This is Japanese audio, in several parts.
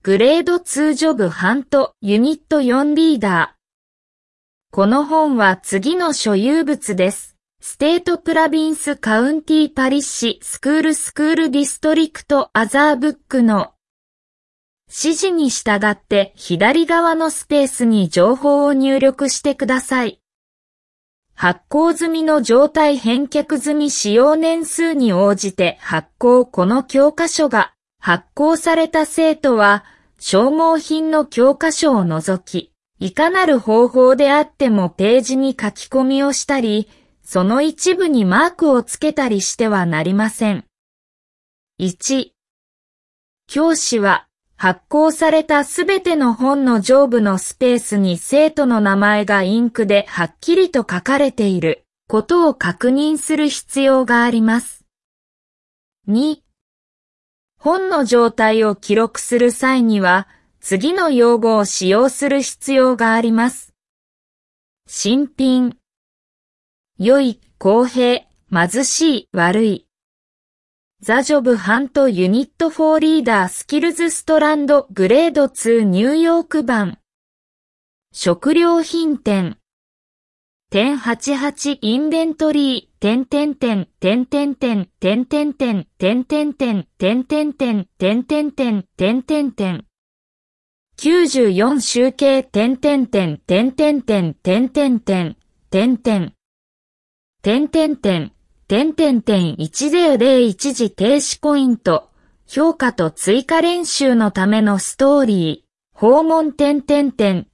グレード2ジョブハントユニット4リーダー。この本は次の所有物です。ステートプラビンスカウンティパリッシスクールディストリクトアザーブックの指示に従って左側のスペースに情報を入力してください。発行済みの状態返却済み使用年数に応じて発行この教科書が発行された生徒は消耗品の教科書を除き、いかなる方法であってもページに書き込みをしたり、その一部にマークをつけたりしてはなりません。1、教師は発行されたすべての本の上部のスペースに生徒の名前がインクではっきりと書かれていることを確認する必要があります。2、本の状態を記録する際には次の用語を使用する必要があります。新品、良い、公平、貧しい、悪い。ザ・ジョブ・ハント・ユニット・フォー・リーダー・スキルズ・ストランド・グレード2ニューヨーク版。食料品店。.88インベントリー、94集計、1001時停止ポイント、評価と追加練習のためのストーリー、訪問点1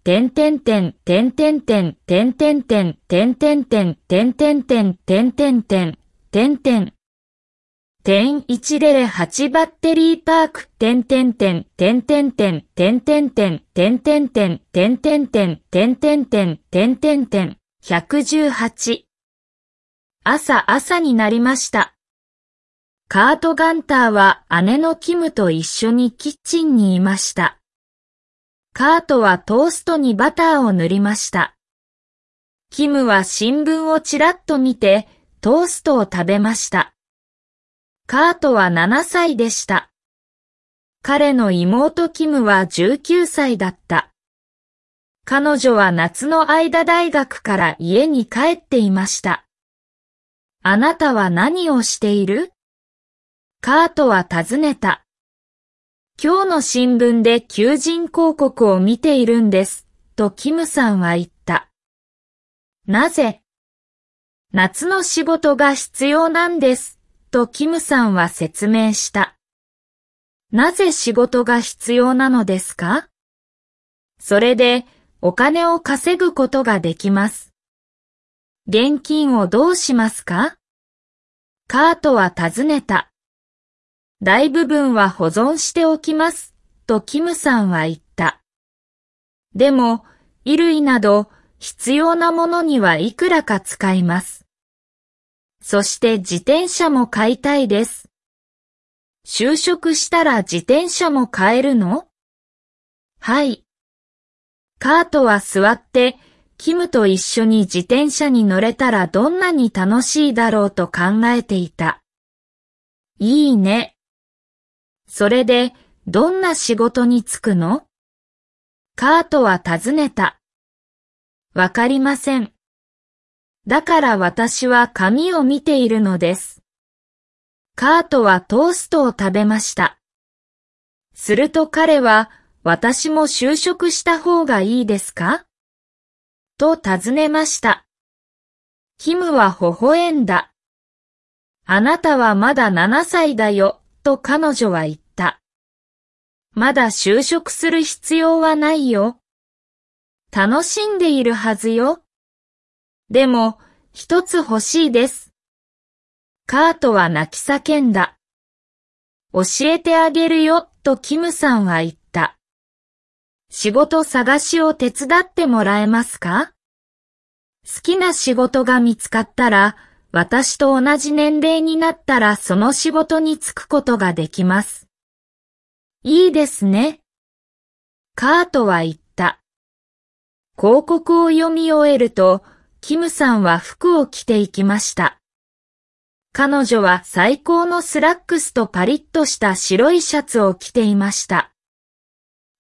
レレ8バッテリーパーク118朝になりました。カート・ガンターは姉のキムと一緒にキッチンにいました。カートはトーストにバターを塗りました。キムは新聞をちらっと見てトーストを食べました。カートは7歳でした。彼の妹キムは19歳だった。彼女は夏の間大学から家に帰っていました。あなたは何をしている？カートは尋ねた。今日の新聞で求人広告を見ているんです、とキムさんは言った。なぜ？夏の仕事が必要なんです、とキムさんは説明した。なぜ仕事が必要なのですか？それでお金を稼ぐことができます。現金をどうしますか？カートは尋ねた。大部分は保存しておきます、とキムさんは言った。でも、衣類など必要なものにはいくらか使います。そして自転車も買いたいです。就職したら自転車も買えるの？はい。カートは座って、キムと一緒に自転車に乗れたらどんなに楽しいだろうと考えていた。いいね。それで、どんな仕事に就くの？カートは尋ねた。わかりません。だから私は紙を見ているのです。カートはトーストを食べました。すると彼は、私も就職した方がいいですか？と尋ねました。キムは微笑んだ。あなたはまだ7歳だよ、と彼女は言った。まだ就職する必要はないよ。楽しんでいるはずよ。でも、一つ欲しいです。カートは泣き叫んだ。教えてあげるよ、とキムさんは言った。仕事探しを手伝ってもらえますか？好きな仕事が見つかったら、私と同じ年齢になったらその仕事に就くことができます。いいですね。カートは言った。広告を読み終えると、キムさんは服を着ていきました。彼女は最高のスラックスとパリッとした白いシャツを着ていました。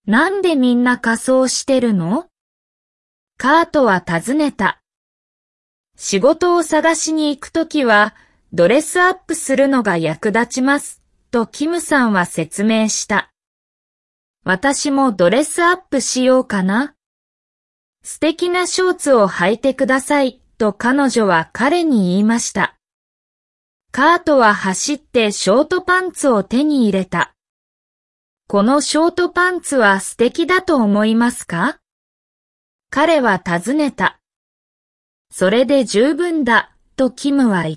なんでみんな仮装してるの？カートは尋ねた。仕事を探しに行くときは、ドレスアップするのが役立ちます、とキムさんは説明した。私もドレスアップしようかな。素敵なショーツを履いてください、と彼女は彼に言いました。カートは走ってショートパンツを手に入れた。このショートパンツは素敵だと思いますか？彼は尋ねた。それで十分だ、とキムは言った。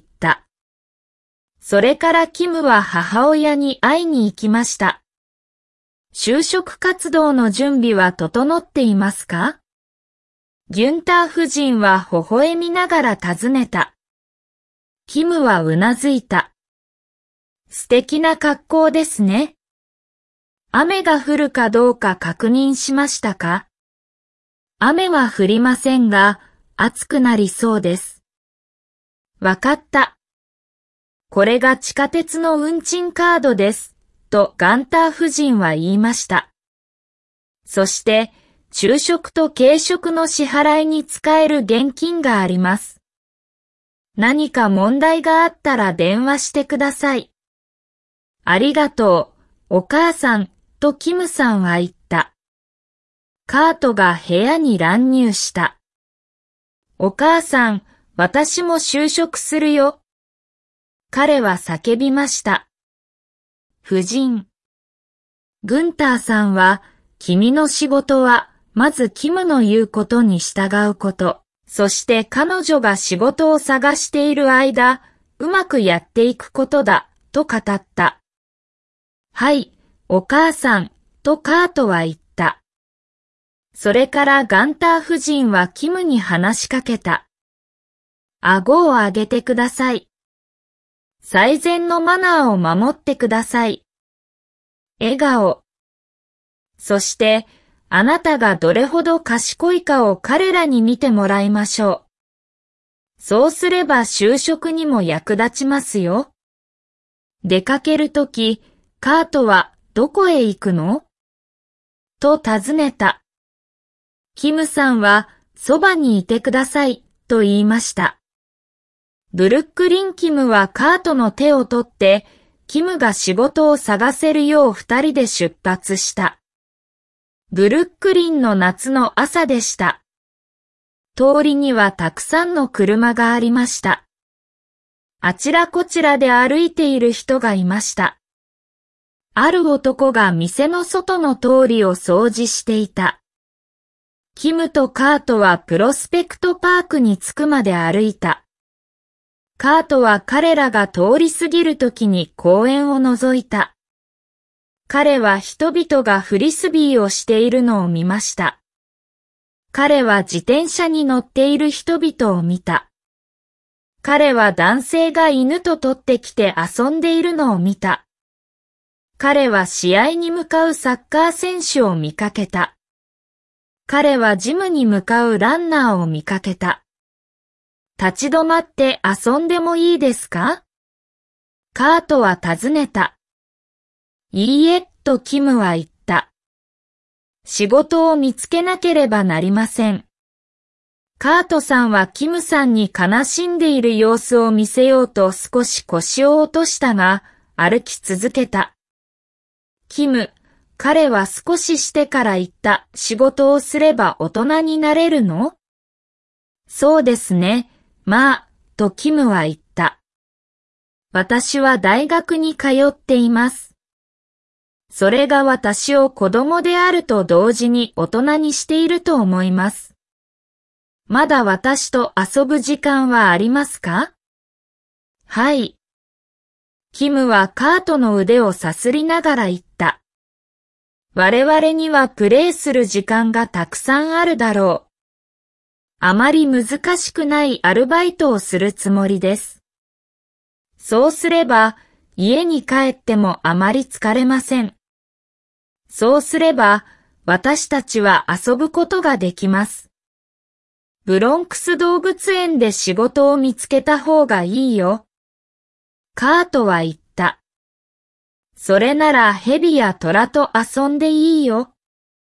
それからキムは母親に会いに行きました。就職活動の準備は整っていますか？ギュンター夫人は微笑みながら尋ねた。キムはうなずいた。素敵な格好ですね。雨が降るかどうか確認しましたか？雨は降りませんが、暑くなりそうです。わかった。これが地下鉄の運賃カードです、とガンター夫人は言いました。そして、昼食と軽食の支払いに使える現金があります。何か問題があったら電話してください。ありがとう、お母さん、とキムさんは言った。カートが部屋に乱入した。お母さん、私も就職するよ。彼は叫びました。夫人。グンターさんは、君の仕事は、まずキムの言うことに従うこと、そして彼女が仕事を探している間、うまくやっていくことだ、と語った。はい、お母さん、とカートは言った。それからガンター夫人はキムに話しかけた。顎を上げてください。最善のマナーを守ってください。笑顔。そして、あなたがどれほど賢いかを彼らに見てもらいましょう。そうすれば就職にも役立ちますよ。出かけるとき、カートはどこへ行くの？と尋ねた。キムさんはそばにいてくださいと言いました。ブルックリン・キムはカートの手を取って、キムが仕事を探せるよう二人で出発した。ブルックリンの夏の朝でした。通りにはたくさんの車がありました。あちらこちらで歩いている人がいました。ある男が店の外の通りを掃除していた。キムとカートはプロスペクトパークに着くまで歩いた。カートは彼らが通り過ぎるときに公園を覗いた。彼は人々がフリスビーをしているのを見ました。彼は自転車に乗っている人々を見た。彼は男性が犬と取ってきて遊んでいるのを見た。彼は試合に向かうサッカー選手を見かけた。彼はジムに向かうランナーを見かけた。立ち止まって遊んでもいいですか？カートは尋ねた。いいえ、とキムは言った。仕事を見つけなければなりません。カートさんはキムさんに悲しんでいる様子を見せようと少し腰を落としたが、歩き続けた。キム、彼は少ししてから言った。仕事をすれば大人になれるの？そうですね。まあ、とキムは言った。私は大学に通っています。それが私を子供であると同時に大人にしていると思います。まだ私と遊ぶ時間はありますか？はい。キムはカートの腕をさすりながら言った。我々にはプレイする時間がたくさんあるだろう。あまり難しくないアルバイトをするつもりです。そうすれば、家に帰ってもあまり疲れません。そうすれば、私たちは遊ぶことができます。ブロンクス動物園で仕事を見つけた方がいいよ。カートは言った。それならヘビやトラと遊んでいいよ。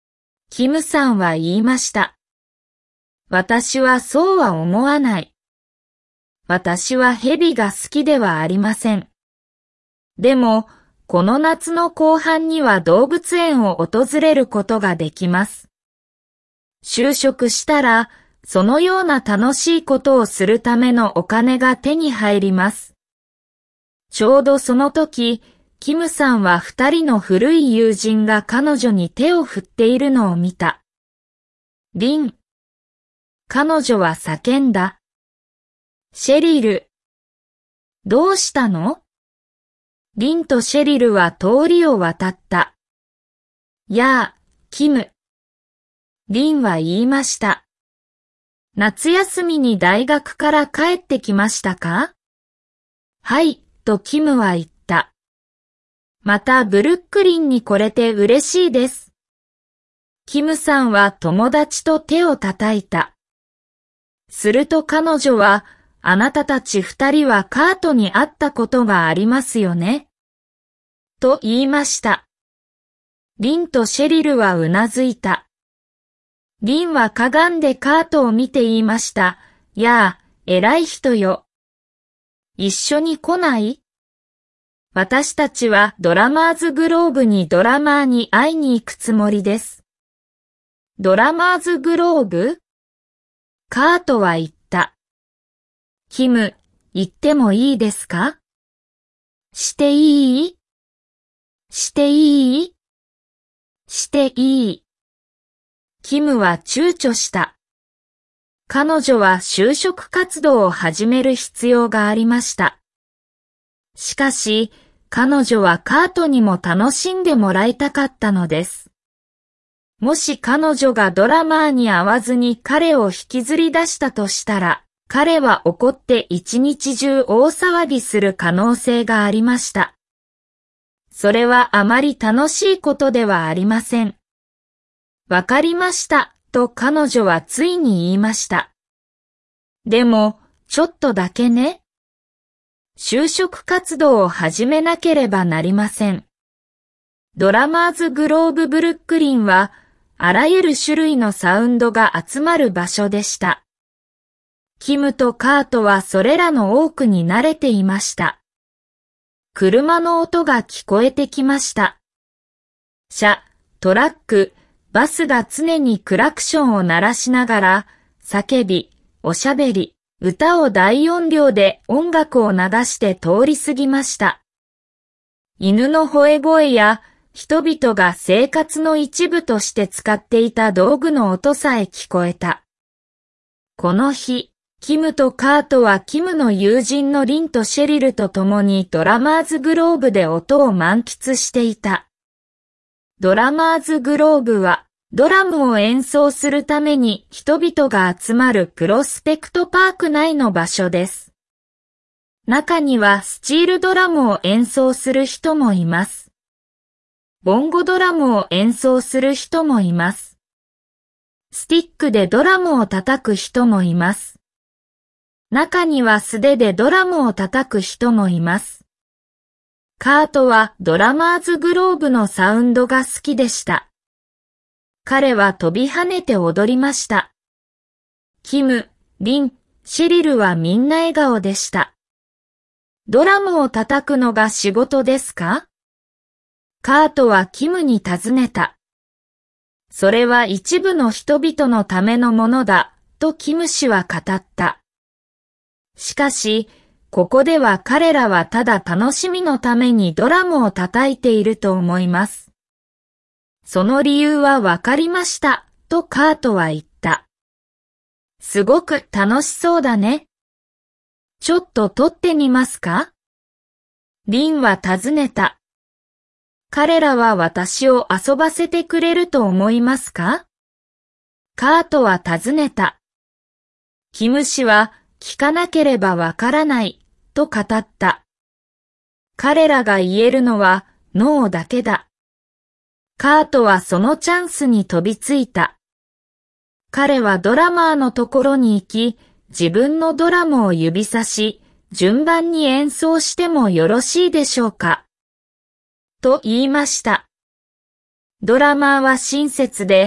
キムさんは言いました。私はそうは思わない。私は蛇が好きではありません。でも、この夏の後半には動物園を訪れることができます。就職したら、そのような楽しいことをするためのお金が手に入ります。ちょうどその時、キムさんは2人の古い友人が彼女に手を振っているのを見た。リン。彼女は叫んだ。シェリル。どうしたの？リンとシェリルは通りを渡った。やあ、キム。リンは言いました。夏休みに大学から帰ってきましたか？はい、とキムは言った。またブルックリンに来れて嬉しいです。キムさんは友達と手を叩いた。すると彼女は、あなたたち2人はカートに会ったことがありますよね？と言いました。リンとシェリルはうなずいた。リンはかがんでカートを見て言いました。やあ、偉い人よ。一緒に来ない？私たちはドラマーズグローブにドラマーに会いに行くつもりです。ドラマーズグローブ？カートは言った。キム、行ってもいいですか？していい？していい？していい。キムは躊躇した。彼女は就職活動を始める必要がありました。しかし、彼女はカートにも楽しんでもらいたかったのです。もし彼女がドラマーに会わずに彼を引きずり出したとしたら、彼は怒って一日中大騒ぎする可能性がありました。それはあまり楽しいことではありません。わかりました、と彼女はついに言いました。でも、ちょっとだけね。就職活動を始めなければなりません。ドラマーズグローブブルックリンは、あらゆる種類のサウンドが集まる場所でした。キムとカートはそれらの多くに慣れていました。車の音が聞こえてきました。車、トラック、バスが常にクラクションを鳴らしながら、叫び、おしゃべり、歌を大音量で音楽を流して通り過ぎました。犬の吠え声や、人々が生活の一部として使っていた道具の音さえ聞こえた。この日、キムとカートはキムの友人のリンとシェリルと共にドラマーズグローブで音を満喫していた。ドラマーズグローブはドラムを演奏するために人々が集まるプロスペクトパーク内の場所です。中にはスチールドラムを演奏する人もいます。ボンゴドラムを演奏する人もいます。スティックでドラムを叩く人もいます。中には素手でドラムを叩く人もいます。カートはドラマーズグローブのサウンドが好きでした。彼は飛び跳ねて踊りました。キム、リン、シェリルはみんな笑顔でした。ドラムを叩くのが仕事ですか？カートはキムに尋ねた。それは一部の人々のためのものだ、とキム氏は語った。しかし、ここでは彼らはただ楽しみのためにドラムを叩いていると思います。その理由はわかりました、とカートは言った。すごく楽しそうだね。ちょっと撮ってみますか？リンは尋ねた。彼らは私を遊ばせてくれると思いますか？カートは尋ねた。キム氏は聞かなければわからない、と語った。彼らが言えるのはノーだけだ。カートはそのチャンスに飛びついた。彼はドラマーのところに行き、自分のドラムを指さし、順番に演奏してもよろしいでしょうか？と言いました。ドラマーは親切で、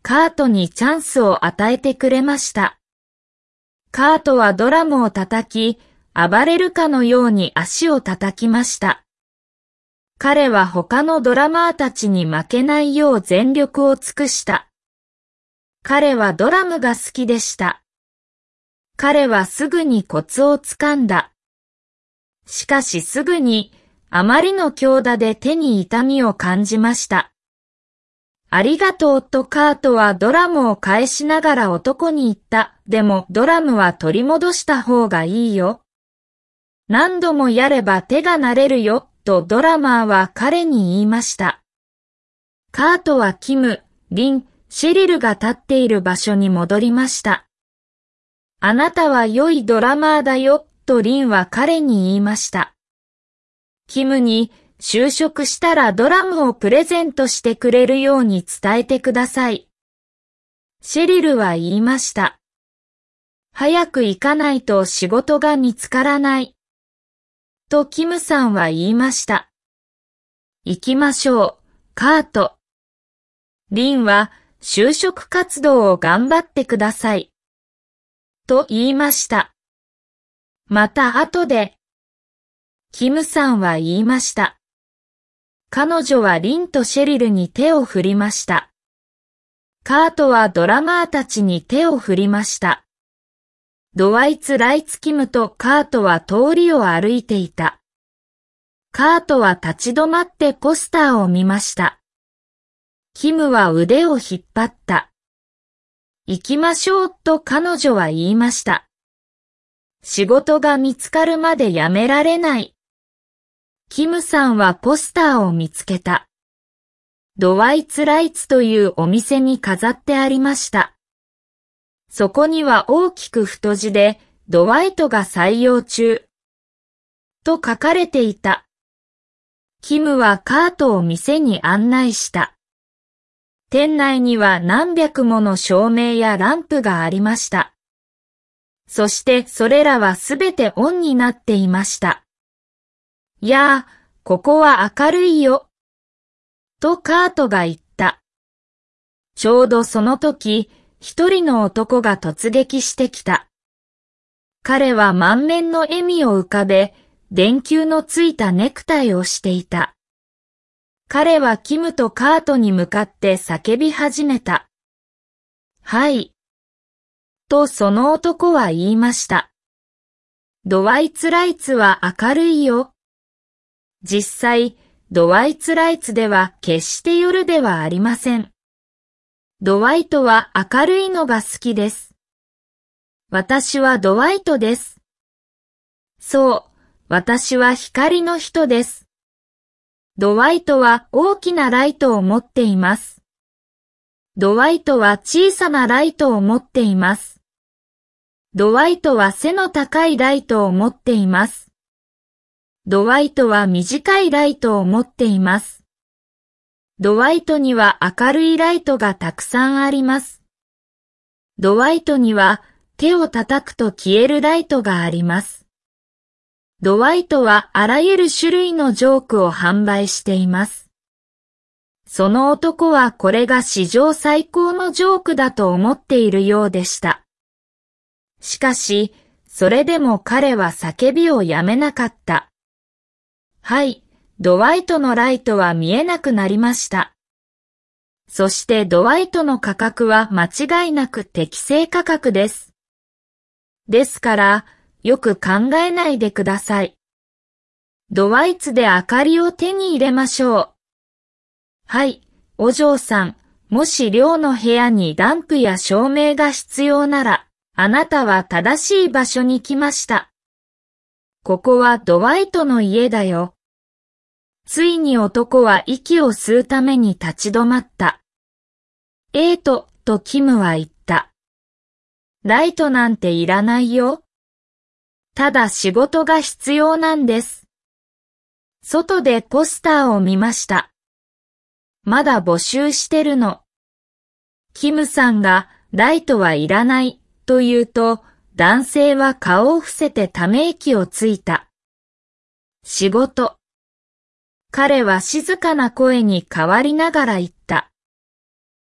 カートにチャンスを与えてくれました。カートはドラムを叩き、暴れるかのように足を叩きました。彼は他のドラマーたちに負けないよう全力を尽くした。彼はドラムが好きでした。彼はすぐにコツをつかんだ。しかしすぐに、あまりの強打で手に痛みを感じました。ありがとうとカートはドラムを返しながら男に言った。でもドラムは取り戻した方がいいよ。何度もやれば手が慣れるよ、とドラマーは彼に言いました。カートはキム、リン、シェリルが立っている場所に戻りました。あなたは良いドラマーだよ、とリンは彼に言いました。キムに、就職したらドラムをプレゼントしてくれるように伝えてください。シェリルは言いました。早く行かないと仕事が見つからない。とキムさんは言いました。行きましょう、カート。リンは就職活動を頑張ってください。と言いました。また後で。キムさんは言いました。彼女はリンとシェリルに手を振りました。カートはドラマーたちに手を振りました。ドワイツ・ライツ・キムとカートは通りを歩いていた。カートは立ち止まってポスターを見ました。キムは腕を引っ張った。行きましょうと彼女は言いました。仕事が見つかるまでやめられない。キムさんはポスターを見つけた。ドワイツ・ライツというお店に飾ってありました。そこには大きく太字で、ドワイトが採用中。と書かれていた。キムはカートを店に案内した。店内には何百もの照明やランプがありました。そしてそれらはすべてオンになっていました。やあ、ここは明るいよ。とカートが言った。ちょうどその時、一人の男が突撃してきた。彼は満面の笑みを浮かべ、電球のついたネクタイをしていた。彼はキムとカートに向かって叫び始めた。はい。とその男は言いました。ドワイツ・ライツは明るいよ。実際、ドワイツ・ライツでは決して夜ではありません。ドワイトは明るいのが好きです。私はドワイトです。そう、私は光の人です。ドワイトは大きなライトを持っています。ドワイトは小さなライトを持っています。ドワイトは背の高いライトを持っています。ドワイトは短いライトを持っています。ドワイトには明るいライトがたくさんあります。ドワイトには手を叩くと消えるライトがあります。ドワイトはあらゆる種類のジョークを販売しています。その男はこれが史上最高のジョークだと思っているようでした。しかし、それでも彼は叫びをやめなかった。はい。ドワイトのライトは見えなくなりました。そしてドワイトの価格は間違いなく適正価格です。ですから、よく考えないでください。ドワイツで明かりを手に入れましょう。はい、お嬢さん、もし寮の部屋にランプや照明が必要なら、あなたは正しい場所に来ました。ここはドワイトの家だよ。ついに男は息を吸うために立ち止まった。とキムは言った。ライトなんていらないよ。ただ仕事が必要なんです。外でポスターを見ました。まだ募集してるの。キムさんがライトはいらないと言うと、男性は顔を伏せてため息をついた。仕事。彼は静かな声に変わりながら言った。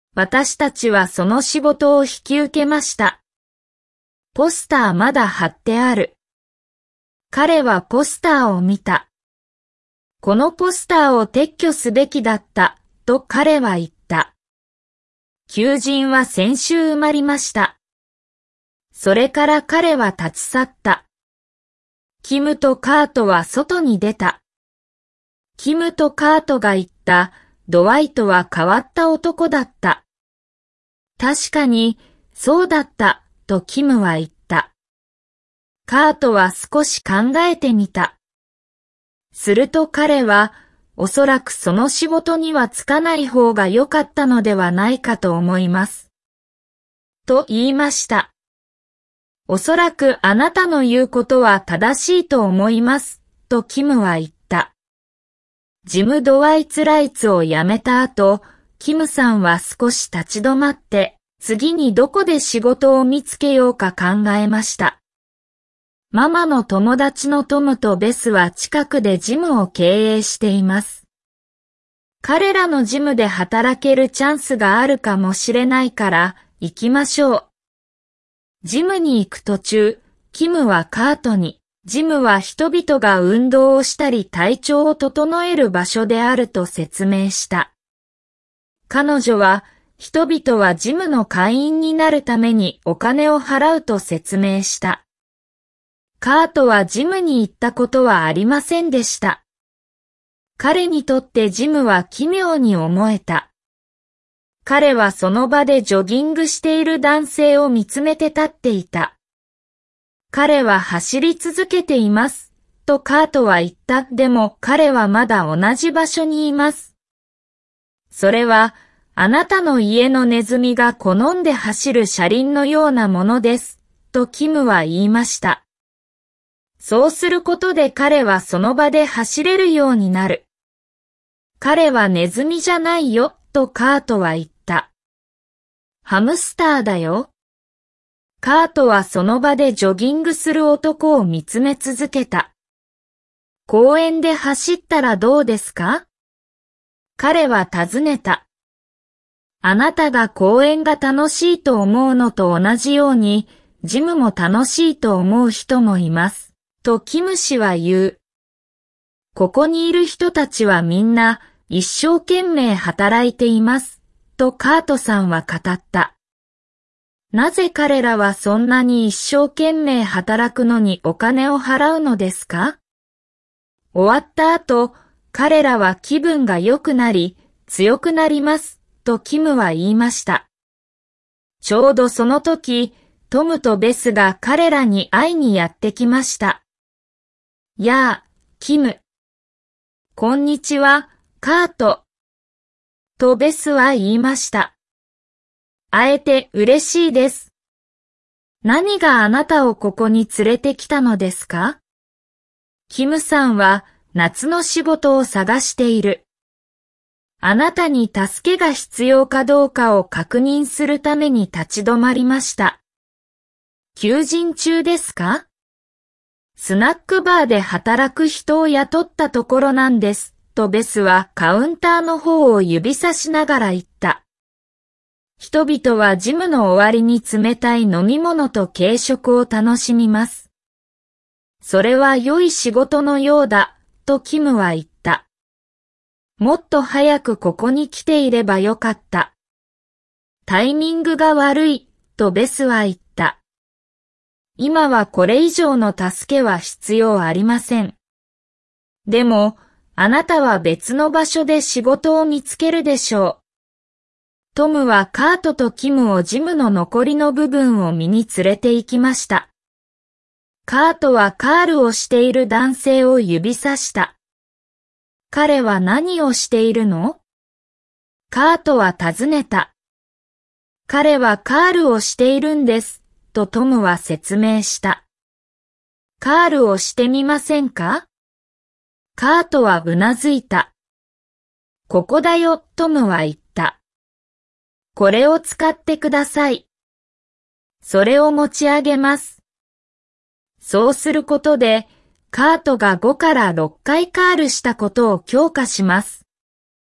私たちはその仕事を引き受けました。ポスターまだ貼ってある。彼はポスターを見た。このポスターを撤去すべきだった、と彼は言った。求人は先週埋まりました。それから彼は立ち去った。キムとカートは外に出た。キムとカートが言った、ドワイトは変わった男だった。確かに、そうだった、とキムは言った。カートは少し考えてみた。すると彼は、おそらくその仕事には就かない方が良かったのではないかと思います。と言いました。おそらくあなたの言うことは正しいと思います、とキムは言った。ジム・ドワイツ・ライツを辞めた後、キムさんは少し立ち止まって、次にどこで仕事を見つけようか考えました。ママの友達のトムとベスは近くでジムを経営しています。彼らのジムで働けるチャンスがあるかもしれないから行きましょう。ジムに行く途中、キムはカートに、ジムは人々が運動をしたり体調を整える場所であると説明した。彼女は、人々はジムの会員になるためにお金を払うと説明した。カートはジムに行ったことはありませんでした。彼にとってジムは奇妙に思えた。彼はその場でジョギングしている男性を見つめて立っていた。彼は走り続けています、とカートは言った。でも彼はまだ同じ場所にいます。それは、あなたの家のネズミが好んで走る車輪のようなものです、とキムは言いました。そうすることで彼はその場で走れるようになる。彼はネズミじゃないよ、とカートは言った。ハムスターだよ。カートはその場でジョギングする男を見つめ続けた。公園で走ったらどうですか？彼は尋ねた。あなたが公園が楽しいと思うのと同じように、ジムも楽しいと思う人もいます。とキム氏は言う。ここにいる人たちはみんな一生懸命働いています。とカートさんは語った。なぜ彼らはそんなに一生懸命働くのにお金を払うのですか？終わった後、彼らは気分が良くなり、強くなります。とキムは言いました。ちょうどその時、トムとベスが彼らに会いにやってきました。やあ、キム。こんにちは、カート。とベスは言いました。会えて嬉しいです。何があなたをここに連れてきたのですか？キムさんは夏の仕事を探している。あなたに助けが必要かどうかを確認するために立ち止まりました。求人中ですか？スナックバーで働く人を雇ったところなんです、とベスはカウンターの方を指さしながら言った。人々はジムの終わりに冷たい飲み物と軽食を楽しみます。それは良い仕事のようだ、とキムは言った。もっと早くここに来ていればよかった。タイミングが悪い、とベスは言った。今はこれ以上の助けは必要ありません。でも、あなたは別の場所で仕事を見つけるでしょう。トムはカートとキムをジムの残りの部分を見に連れて行きました。カートはカールをしている男性を指さした。彼は何をしているの？カートは尋ねた。彼はカールをしているんです、とトムは説明した。カールをしてみませんか？カートはうなずいた。ここだよ、トムは言った。これを使ってください。それを持ち上げます。そうすることで、カートが5から6回カールしたことを強化します。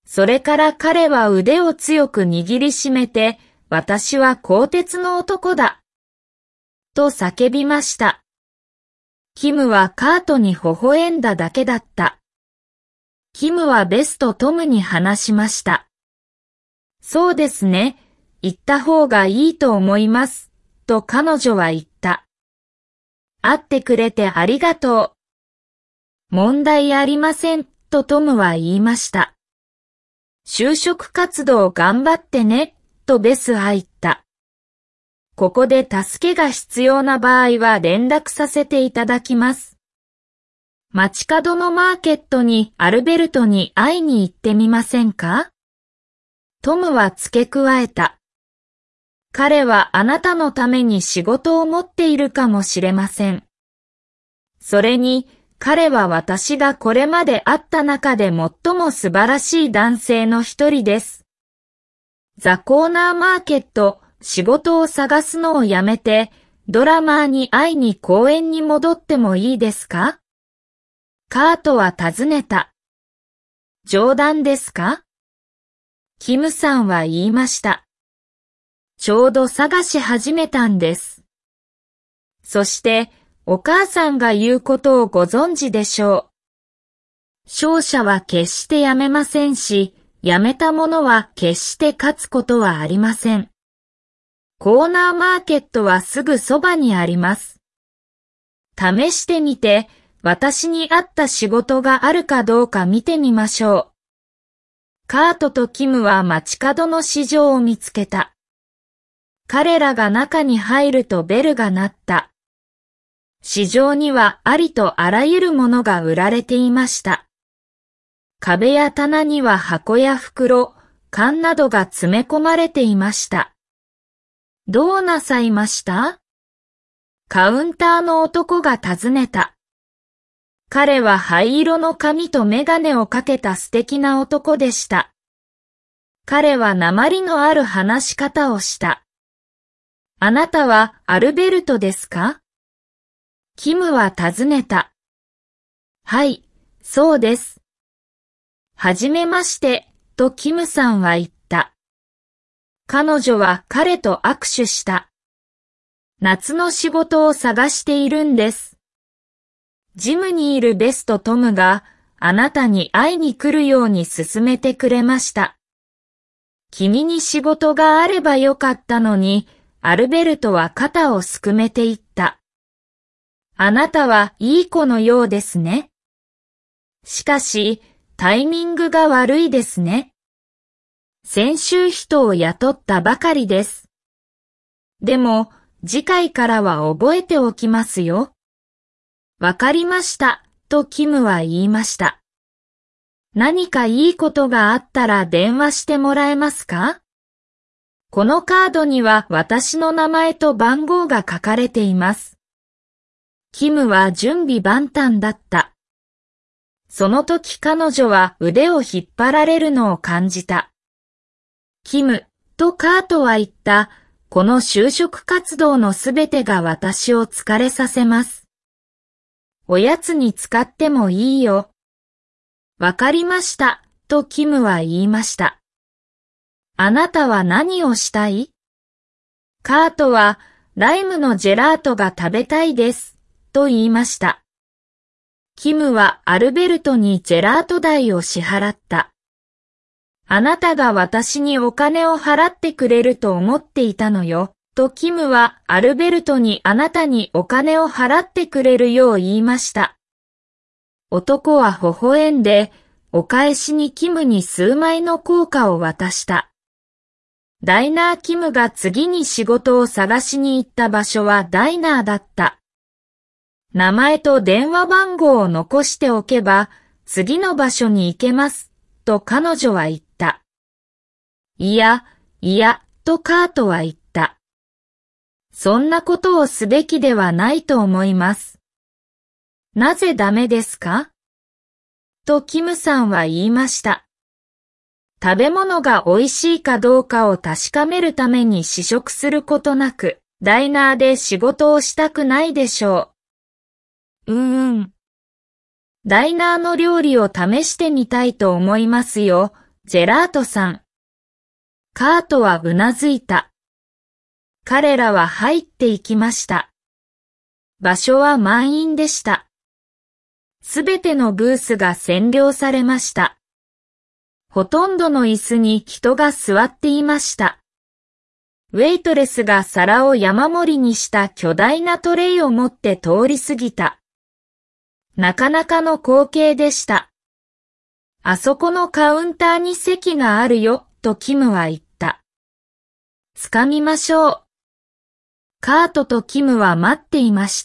それから彼は腕を強く握りしめて、私は鋼鉄の男だ。と叫びました。キムはカートに微笑んだだけだった。キムはベスとトムに話しました。そうですね、行った方がいいと思います、と彼女は言った。会ってくれてありがとう。問題ありません、とトムは言いました。就職活動頑張ってね、とベスは言った。ここで助けが必要な場合は連絡させていただきます。街角のマーケットにアルベルトに会いに行ってみませんか？トムは付け加えた。彼はあなたのために仕事を持っているかもしれません。それに、彼は私がこれまで会った中で最も素晴らしい男性の一人です。ザ・コーナーマーケット、仕事を探すのをやめて、ドラマーに会いに公園に戻ってもいいですか？カートは尋ねた。冗談ですか？キムさんは言いました。ちょうど探し始めたんです。そして、お母さんが言うことをご存知でしょう。勝者は決してやめませんし、やめた者は決して勝つことはありません。コーナーマーケットはすぐそばにあります。試してみて、私に合った仕事があるかどうか見てみましょう。カートとキムは街角の市場を見つけた。彼らが中に入るとベルが鳴った。市場にはありとあらゆるものが売られていました。壁や棚には箱や袋、缶などが詰め込まれていました。どうなさいました？カウンターの男が尋ねた。彼は灰色の髪とメガネをかけた素敵な男でした。彼は訛りのある話し方をした。あなたはアルベルトですか？キムは尋ねた。はい、そうです。はじめまして、とキムさんは言った。彼女は彼と握手した。夏の仕事を探しているんです。ジムにいるベスとトムがあなたに会いに来るように勧めてくれました。君に仕事があればよかったのに、アルベルトは肩をすくめて言った。あなたはいい子のようですね。しかし、タイミングが悪いですね。先週人を雇ったばかりです。でも、次回からは覚えておきますよ。わかりました、とキムは言いました。何かいいことがあったら電話してもらえますか？このカードには私の名前と番号が書かれています。キムは準備万端だった。その時彼女は腕を引っ張られるのを感じた。キム、とカートは言った。この就職活動のすべてが私を疲れさせます。おやつに使ってもいいよ。わかりました、とキムは言いました。あなたは何をしたい？カートは、ライムのジェラートが食べたいです、と言いました。キムはアルベルトにジェラート代を支払った。あなたが私にお金を払ってくれると思っていたのよ、とキムはアルベルトにあなたにお金を払ってくれるよう言いました。男は微笑んで、お返しにキムに数枚の硬貨を渡した。ダイナーキムが次に仕事を探しに行った場所はダイナーだった。名前と電話番号を残しておけば、次の場所に行けます、と彼女は言った。いや、とカートは言った。そんなことをすべきではないと思います。なぜダメですか？とキムさんは言いました。食べ物が美味しいかどうかを確かめるために試食することなく、ダイナーで仕事をしたくないでしょう。ダイナーの料理を試してみたいと思いますよ。 ジェラートさん。カートはうなずいた。彼らは入っていきました。場所は満員でした。すべてのブースが占領されました。ほとんどの椅子に人が座っていました。ウェイトレスが皿を山盛りにした巨大なトレイを持って通り過ぎた。なかなかの光景でした。あそこのカウンターに席があるよ、とキムは言った。掴みましょう。カートとキムは待っていました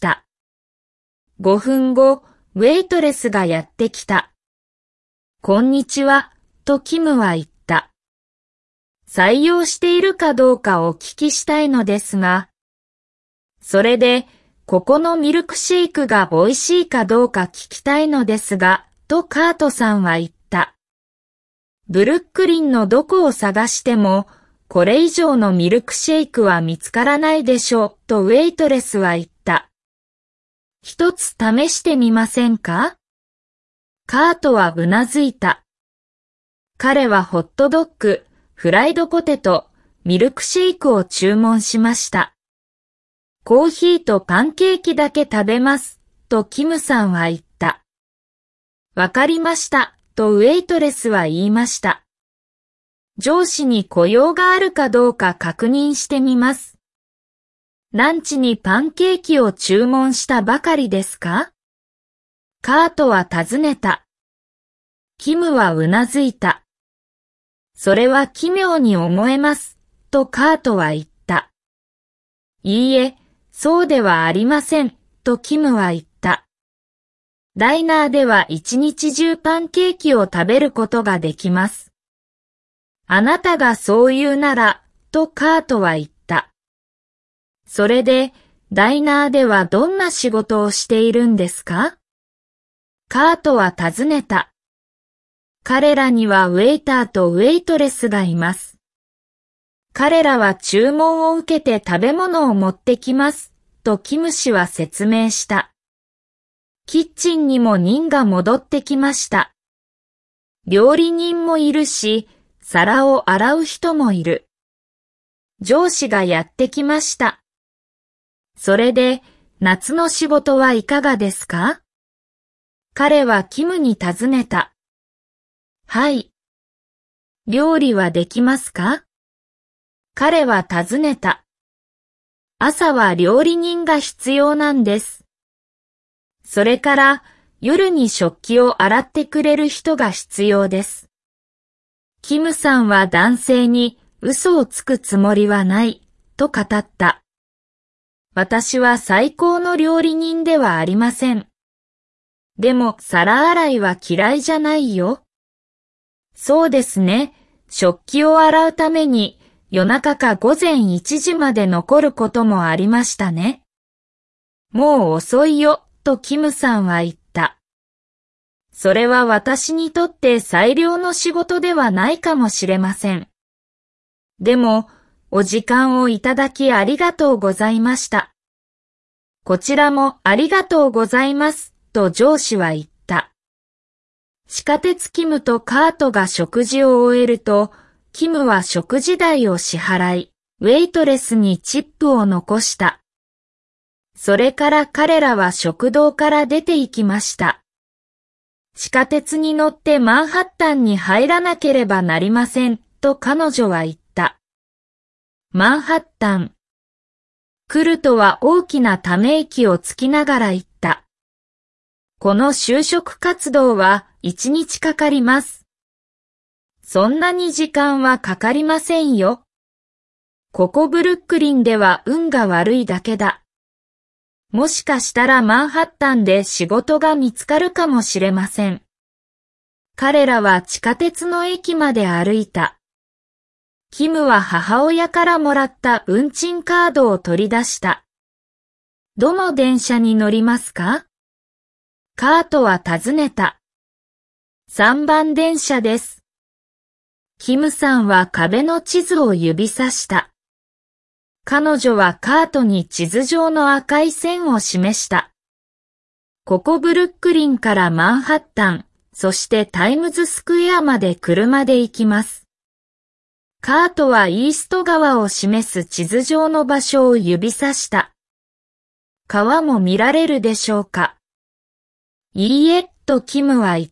。5分後、ウェイトレスがやってきた。こんにちは、とキムは言った。採用しているかどうかお聞きしたいのですが。それで、ここのミルクシェイクが美味しいかどうか聞きたいのですが、とカートさんは言った。ブルックリンのどこを探しても、これ以上のミルクシェイクは見つからないでしょう、とウェイトレスは言った。一つ試してみませんか？カートはうなずいた。彼はホットドッグ、フライドポテト、ミルクシェイクを注文しました。コーヒーとパンケーキだけ食べます、とキムさんは言った。わかりました、とウェイトレスは言いました。上司に雇用があるかどうか確認してみます。ランチにパンケーキを注文したばかりですか？カートは尋ねた。キムはうなずいた。それは奇妙に思えます、とカートは言った。いいえ、そうではありません、とキムは言った。ダイナーでは一日中パンケーキを食べることができます。あなたがそう言うなら、とカートは言った。それで、ダイナーではどんな仕事をしているんですか？カートは尋ねた。彼らにはウェイターとウェイトレスがいます。彼らは注文を受けて食べ物を持ってきます、とキム氏は説明した。キッチンにも人が戻ってきました。料理人もいるし、皿を洗う人もいる。上司がやってきました。それで、夏の仕事はいかがですか？彼はキムに尋ねた。はい。料理はできますか？彼は尋ねた。朝は料理人が必要なんです。それから夜に食器を洗ってくれる人が必要です。キムさんは男性に嘘をつくつもりはない、と語った。私は最高の料理人ではありません。でも皿洗いは嫌いじゃないよ。そうですね。食器を洗うために夜中か午前1時まで残ることもありましたね。もう遅いよ、とキムさんは言った。それは私にとって最良の仕事ではないかもしれません。でも、お時間をいただきありがとうございました。こちらもありがとうございます、と上司は言った。地下鉄キムとカートが食事を終えると、キムは食事代を支払い、ウェイトレスにチップを残した。それから彼らは食堂から出て行きました。地下鉄に乗ってマンハッタンに入らなければなりません、と彼女は言った。マンハッタン。クルトは大きなため息をつきながら言った。この就職活動は1日かかります。そんなに時間はかかりませんよ。ここブルックリンでは運が悪いだけだ。もしかしたらマンハッタンで仕事が見つかるかもしれません。彼らは地下鉄の駅まで歩いた。キムは母親からもらった運賃カードを取り出した。どの電車に乗りますか？カートは尋ねた。3番電車です。キムさんは壁の地図を指さした。彼女はカートに地図上の赤い線を示した。ここブルックリンからマンハッタン、 そしてタイムズスクエアまで車で行きます。カートはイースト川を示す地図上の場所を指さした。川も見られるでしょうか。いいえ、とキムは言った。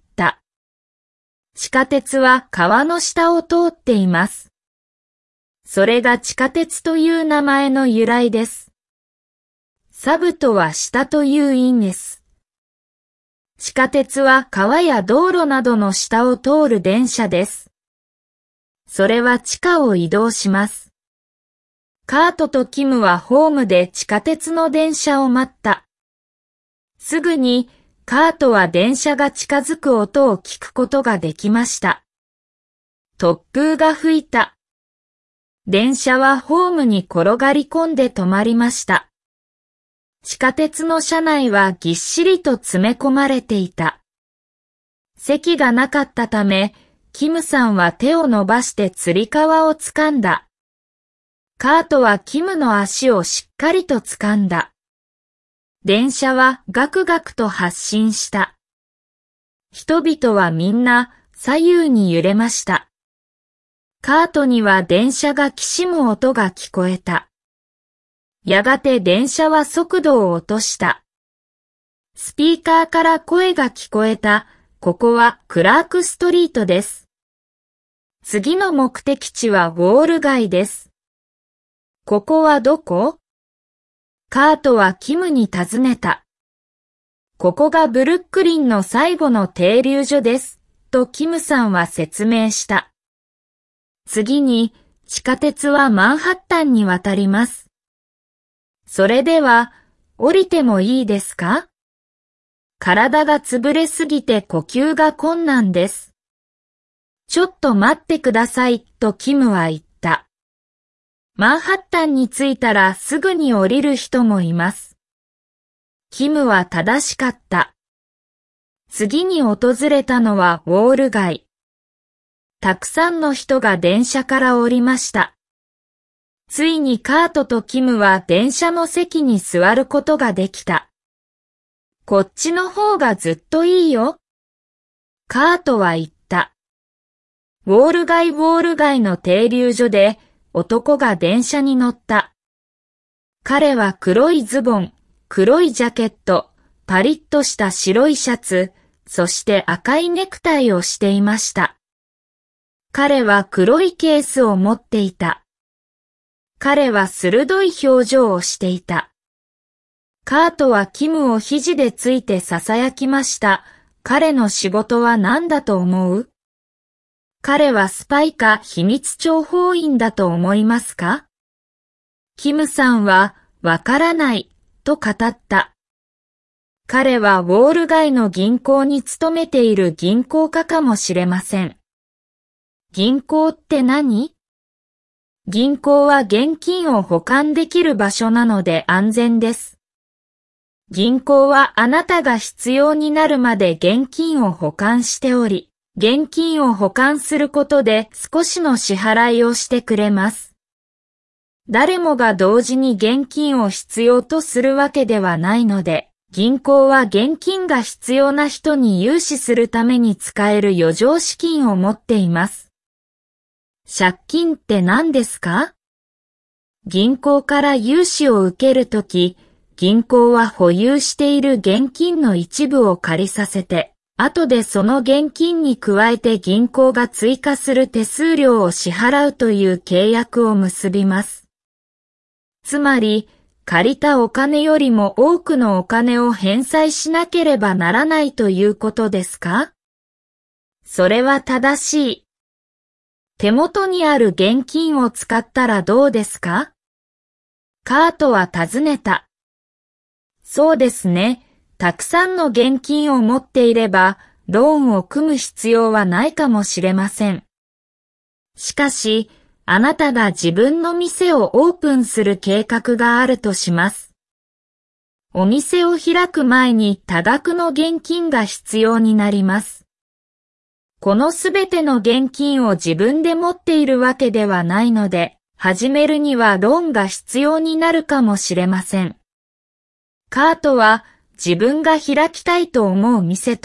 地下鉄は川の下を通っています。それが地下鉄という名前の由来です。サブとは下という意味です。地下鉄は川や道路などの下を通る電車です。それは地下を移動します。カートとキムはホームで地下鉄の電車を待った。すぐにカートは電車が近づく音を聞くことができました。突風が吹いた。電車はホームに転がり込んで止まりました。地下鉄の車内はぎっしりと詰め込まれていた。席がなかったため、キムさんは手を伸ばしてつり革を掴んだ。カートはキムの足をしっかりと掴んだ。電車はガクガクと発進した。人々はみんな左右に揺れました。カートには電車がきしむ音が聞こえた。やがて電車は速度を落とした。スピーカーから声が聞こえた。ここはクラークストリートです。次の目的地はウォール街です。ここはどこ？カートはキムに尋ねた。ここがブルックリンの最後の停留所です。とキムさんは説明した。次に地下鉄はマンハッタンに渡ります。それでは降りてもいいですか？体が潰れすぎて呼吸が困難です。ちょっと待ってくださいとキムは言った。マンハッタンに着いたらすぐに降りる人もいます。キムは正しかった。次に訪れたのはウォール街。たくさんの人が電車から降りました。ついにカートとキムは電車の席に座ることができた。こっちの方がずっといいよ。カートは言った。ウォール街の停留所で男が電車に乗った。彼は黒いズボン、黒いジャケット、パリッとした白いシャツ、そして赤いネクタイをしていました。彼は黒いケースを持っていた。彼は鋭い表情をしていた。カートはキムを肘でついて囁きました。彼の仕事は何だと思う？彼はスパイか秘密諜報員だと思いますか？キムさんはわからないと語った。彼はウォール街の銀行に勤めている銀行家かもしれません。銀行って何？銀行は現金を保管できる場所なので安全です。銀行はあなたが必要になるまで現金を保管しており、現金を保管することで少しの支払いをしてくれます。誰もが同時に現金を必要とするわけではないので、銀行は現金が必要な人に融資するために使える余剰資金を持っています。借金って何ですか？銀行から融資を受けるとき、銀行は保有している現金の一部を借りさせて、後でその現金に加えて銀行が追加する手数料を支払うという契約を結びます。つまり、借りたお金よりも多くのお金を返済しなければならないということですか？それは正しい。手元にある現金を使ったらどうですか？カートは尋ねた。そうですね。たくさんの現金を持っていれば、ローンを組む必要はないかもしれません。しかし、あなたが自分の店をオープンする計画があるとします。お店を開く前に多額の現金が必要になります。このすべての現金を自分で持っているわけではないので、始めるにはローンが必要になるかもしれません。カートは自分が開きたいと思う店と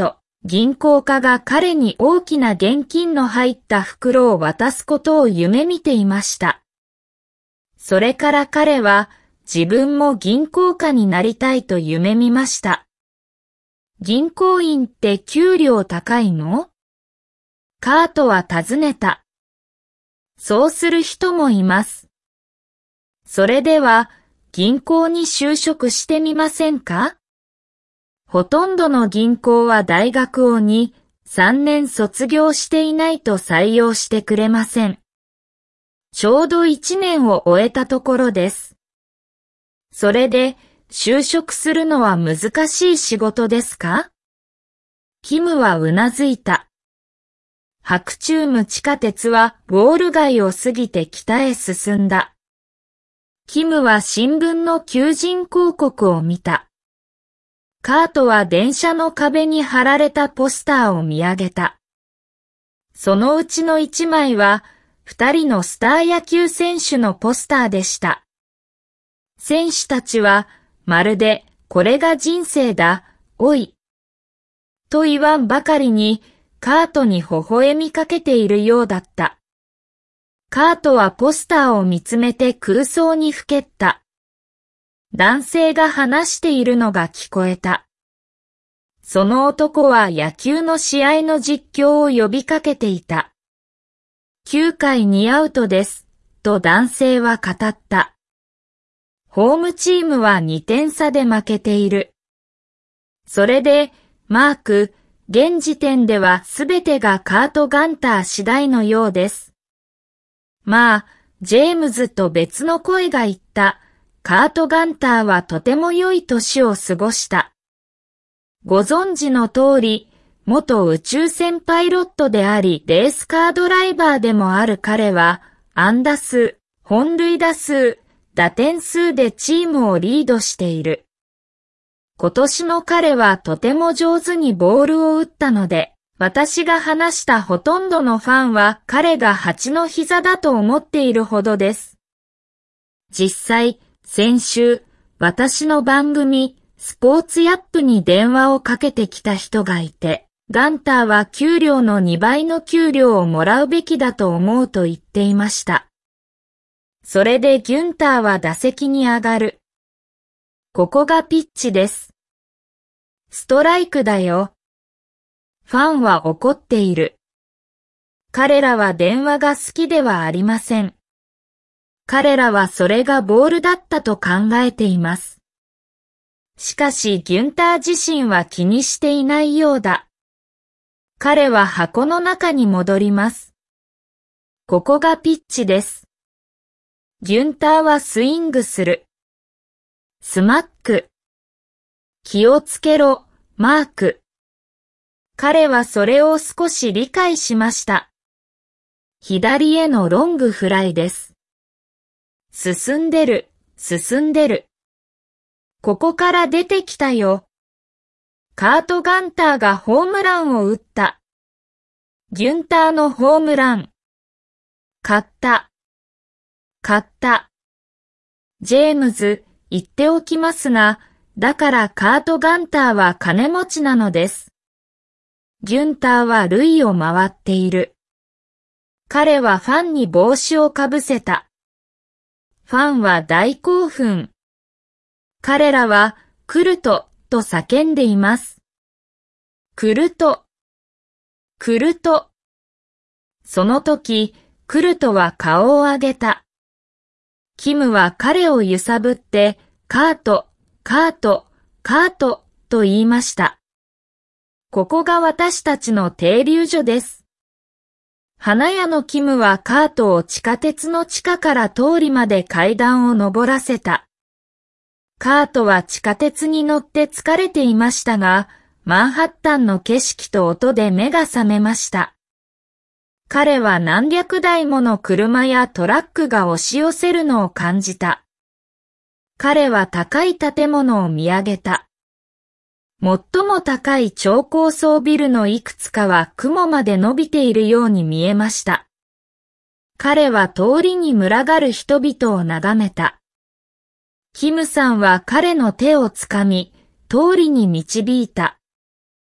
銀行家が彼に大きな現金の入った袋を渡すことを夢見ていました。それから彼は自分も銀行家になりたいと夢見ました。銀行員って給料高いの？カートは尋ねた。そうする人もいます。それでは銀行に就職してみませんか？ほとんどの銀行は大学を2、3年卒業していないと採用してくれません。ちょうど1年を終えたところです。それで就職するのは難しい仕事ですか？キムはうなずいた。白昼夢地下鉄はウォール街を過ぎて北へ進んだ。キムは新聞の求人広告を見た。カートは電車の壁に貼られたポスターを見上げた。そのうちの1枚は、2人のスター野球選手のポスターでした。選手たちは、まるで、これが人生だ、おい。と言わんばかりに、カートに微笑みかけているようだった。カートはポスターを見つめて空想にふけった。男性が話しているのが聞こえた。その男は野球の試合の実況を呼びかけていた。9回2アウトです、と男性は語った。ホームチームは2点差で負けている。それで、マーク、現時点ではすべてがカート・ガンター次第のようです。まあ、ジェームズと別の声が言った。カート・ガンターはとても良い年を過ごした。ご存知の通り、元宇宙船パイロットであり、レースカードライバーでもある彼は、安打数、本塁打数、打点数でチームをリードしている。今年の彼はとても上手にボールを打ったので、私が話したほとんどのファンは彼が蜂の膝だと思っているほどです。実際、先週、私の番組、スポーツヤップに電話をかけてきた人がいて、ガンターは給料の2倍の給料をもらうべきだと思うと言っていました。それでギュンターは打席に上がる。ここがピッチです。ストライクだよ。ファンは怒っている。彼らは電話が好きではありません。彼らはそれがボールだったと考えています。しかしギュンター自身は気にしていないようだ。彼は箱の中に戻ります。ここがピッチです。ギュンターはスイングする。スマック。気をつけろ、マーク。彼はそれを少し理解しました。左へのロングフライです。進んでる、進んでる。ここから出てきたよ。カート・ガンターがホームランを打った。ギュンターのホームラン。勝った。勝った。ジェームズ、言っておきますが、だからカート・ガンターは金持ちなのです。ギュンターは塁を回っている。彼はファンに帽子をかぶせた。ファンは大興奮。彼らは、クルト、と叫んでいます。クルト。クルト。その時、クルトは顔を上げた。キムは彼を揺さぶって、カート、カート、カート、と言いました。ここが私たちの停留所です。花屋のキムはカートを地下鉄の地下から通りまで階段を上らせた。カートは地下鉄に乗って疲れていましたが、マンハッタンの景色と音で目が覚めました。彼は何百台もの車やトラックが押し寄せるのを感じた。彼は高い建物を見上げた。最も高い超高層ビルのいくつかは雲まで伸びているように見えました。彼は通りに群がる人々を眺めた。キムさんは彼の手をつかみ、通りに導いた。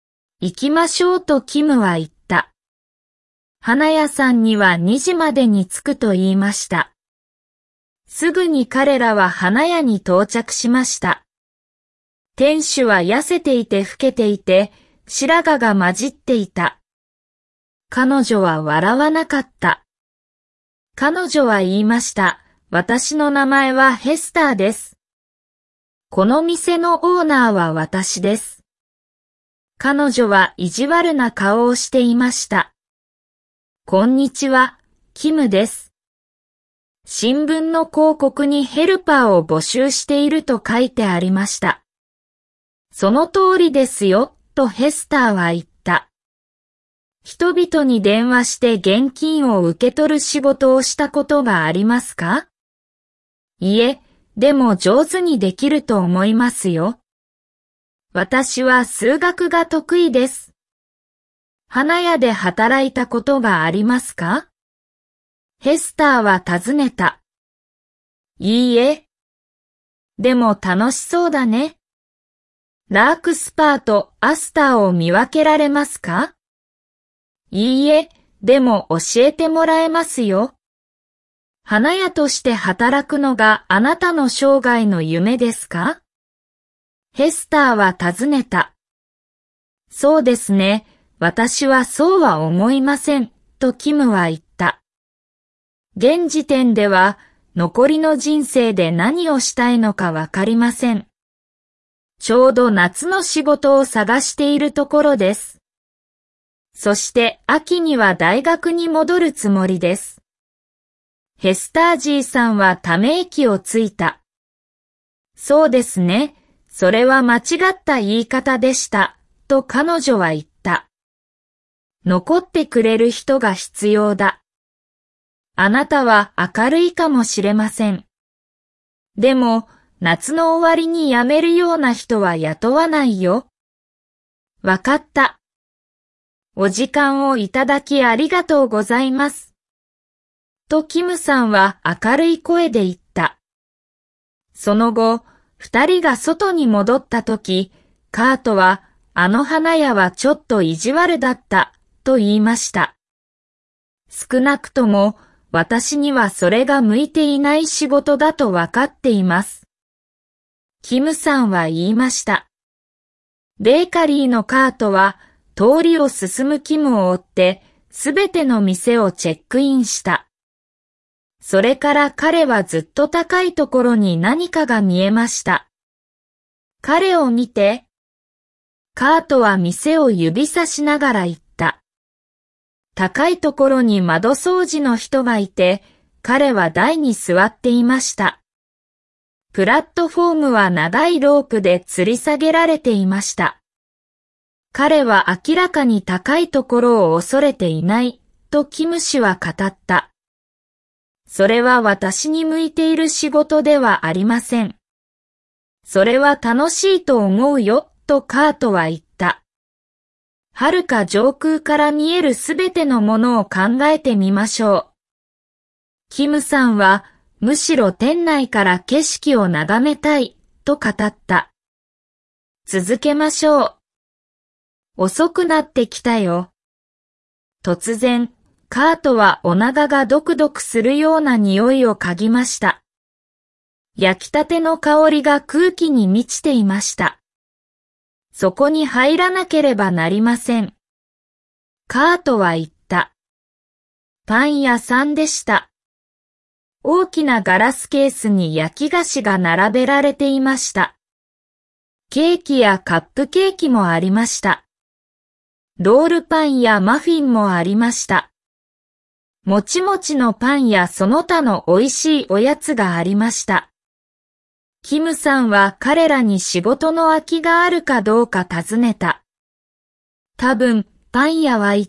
行きましょうとキムは言った。花屋さんには2時までに着くと言いました。すぐに彼らは花屋に到着しました。店主は痩せていて老けていて、白髪が混じっていた。彼女は笑わなかった。彼女は言いました。私の名前はヘスターです。この店のオーナーは私です。彼女は意地悪な顔をしていました。こんにちは、キムです。新聞の広告にヘルパーを募集していると書いてありました。その通りですよ、とヘスターは言った。人々に電話して現金を受け取る仕事をしたことがありますか？いえ、でも上手にできると思いますよ。私は数学が得意です。花屋で働いたことがありますか？ヘスターは尋ねた。いいえ。でも楽しそうだね。ラークスパーとアスターを見分けられますか？いいえ、でも教えてもらえますよ。花屋として働くのがあなたの生涯の夢ですか？ヘスターは尋ねた。そうですね、私はそうは思いません、とキムは言った。現時点では残りの人生で何をしたいのかわかりません。ちょうど夏の仕事を探しているところです。そして秋には大学に戻るつもりです。ヘスタージーさんはため息をついた。そうですね、それは間違った言い方でした、と彼女は言った。残ってくれる人が必要だ。あなたは明るいかもしれません。でも、夏の終わりに辞めるような人は雇わないよ。わかった。お時間をいただきありがとうございます。とキムさんは明るい声で言った。その後、二人が外に戻ったとき、カートは、あの花屋はちょっと意地悪だった、と言いました。少なくとも、私にはそれが向いていない仕事だとわかっています。キムさんは言いました。ベーカリーのカートは、通りを進むキムを追って、すべての店をチェックインした。それから彼はずっと高いところに何かが見えました。彼を見て。カートは店を指さしながら言った。高いところに窓掃除の人がいて、彼は台に座っていました。プラットフォームは長いロープで吊り下げられていました。彼は明らかに高いところを恐れていない、とキム氏は語った。それは私に向いている仕事ではありません。それは楽しいと思うよ、とカートは言った。遥か上空から見えるすべてのものを考えてみましょう。キムさんは、むしろ店内から景色を眺めたい、と語った。続けましょう。遅くなってきたよ。突然、カートはお腹がドクドクするような匂いを嗅ぎました。焼きたての香りが空気に満ちていました。そこに入らなければなりません。カートは言った。パン屋さんでした。大きなガラスケースに焼き菓子が並べられていました。ケーキやカップケーキもありました。ロールパンやマフィンもありました。もちもちのパンやその他の美味しいおやつがありました。キムさんは彼らに仕事の空きがあるかどうか尋ねた。多分、パン屋は言った。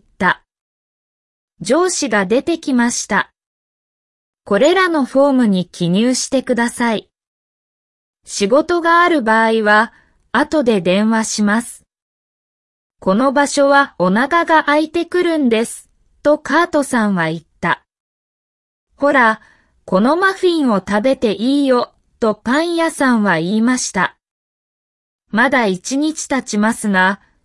上司が出てきました。これらのフォームに記入してください。仕事がある場合は、後で電話します。この場所はお腹が空いてくるんです。とカートさんは言った。ほら、このマフィンを食べていいよ、とパン屋さんは言いました。まだ1日経ちますが、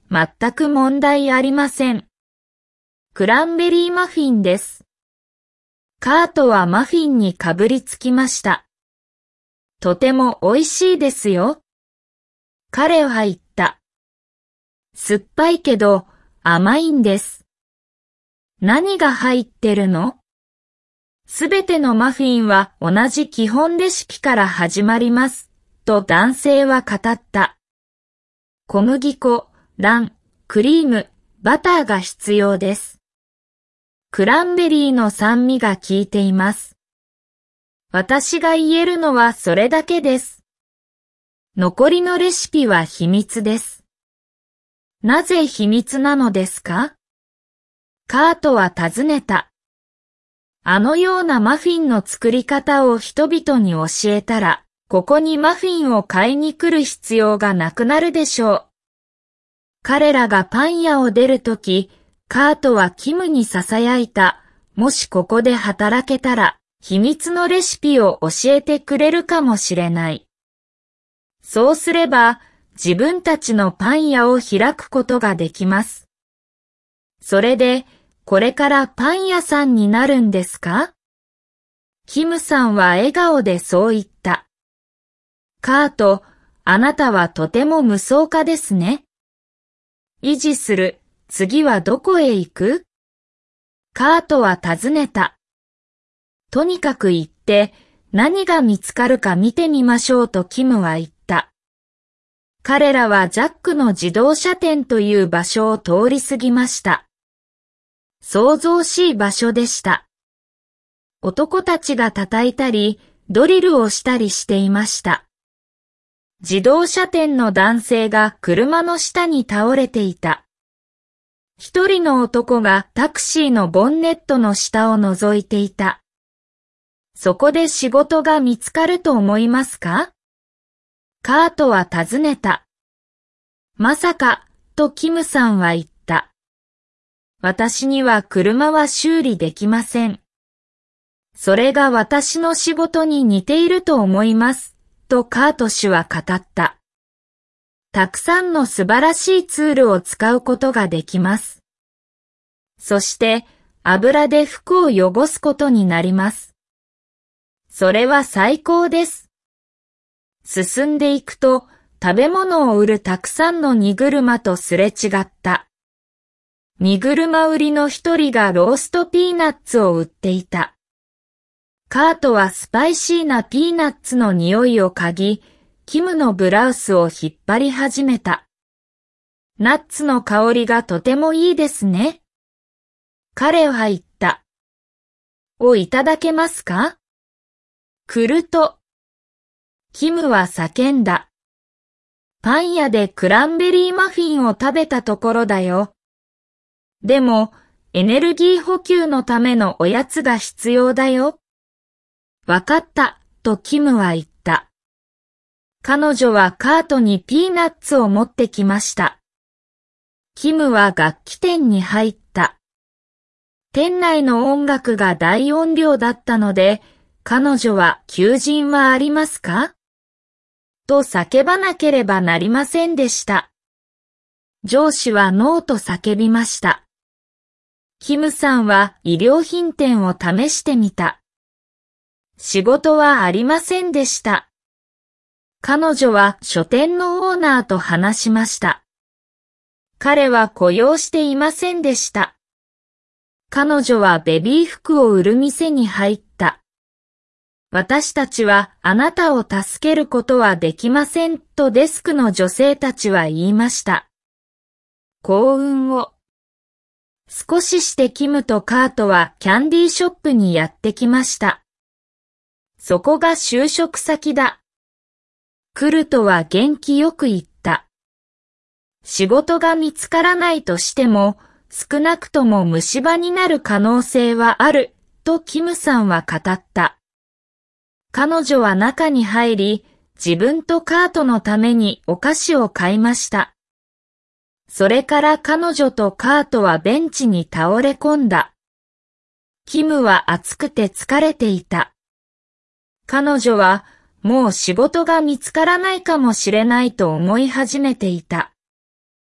全く問題ありません。クランベリーマフィンです。カートはマフィンにかぶりつきました。とても美味しいですよ。彼は言った。酸っぱいけど甘いんです。何が入ってるの？すべてのマフィンは同じ基本レシピから始まります。と男性は語った。小麦粉、卵、クリーム、バターが必要です。クランベリーの酸味が効いています。私が言えるのはそれだけです。残りのレシピは秘密です。なぜ秘密なのですか？カートは尋ねた。あのようなマフィンの作り方を人々に教えたら、ここにマフィンを買いに来る必要がなくなるでしょう。彼らがパン屋を出るとき、カートはキムに囁いた。もしここで働けたら、秘密のレシピを教えてくれるかもしれない。そうすれば、自分たちのパン屋を開くことができます。それで、これからパン屋さんになるんですか？キムさんは笑顔でそう言った。カート、あなたはとても無双家ですね。維持する。次はどこへ行く？カートは尋ねた。とにかく行って、何が見つかるか見てみましょうとキムは言った。彼らはジャックの自動車店という場所を通り過ぎました。騒々しい場所でした。男たちが叩いたり、ドリルをしたりしていました。自動車店の男性が車の下に倒れていた。一人の男がタクシーのボンネットの下を覗いていた。そこで仕事が見つかると思いますか？カートは尋ねた。まさか、とキムさんは言った。私には車は修理できません。それが私の仕事に似ていると思います、とカート氏は語った。たくさんの素晴らしいツールを使うことができます。そして、油で服を汚すことになります。それは最高です。進んでいくと、食べ物を売るたくさんの荷車とすれ違った。荷車売りの一人がローストピーナッツを売っていた。カートはスパイシーなピーナッツの匂いを嗅ぎ、キムのブラウスを引っ張り始めた。ナッツの香りがとてもいいですね。彼は言った。いただけますか？来ると。キムは叫んだ。パン屋でクランベリーマフィンを食べたところだよ。でも、エネルギー補給のためのおやつが必要だよ。わかった、とキムは言った。彼女はカートにピーナッツを持ってきました。キムは楽器店に入った。店内の音楽が大音量だったので、彼女は求人はありますか？と叫ばなければなりませんでした。上司はノーと叫びました。キムさんは衣料品店を試してみた。仕事はありませんでした。彼女は書店のオーナーと話しました。彼は雇用していませんでした。彼女はベビー服を売る店に入った。私たちはあなたを助けることはできませんとデスクの女性たちは言いました。幸運を。少ししてキムとカートはキャンディーショップにやってきました。そこが就職先だ。クルトは元気よく言った。仕事が見つからないとしても、少なくとも虫歯になる可能性はある、とキムさんは語った。彼女は中に入り、自分とカートのためにお菓子を買いました。それから彼女とカートはベンチに倒れ込んだ。キムは暑くて疲れていた。彼女はもう仕事が見つからないかもしれないと思い始めていた。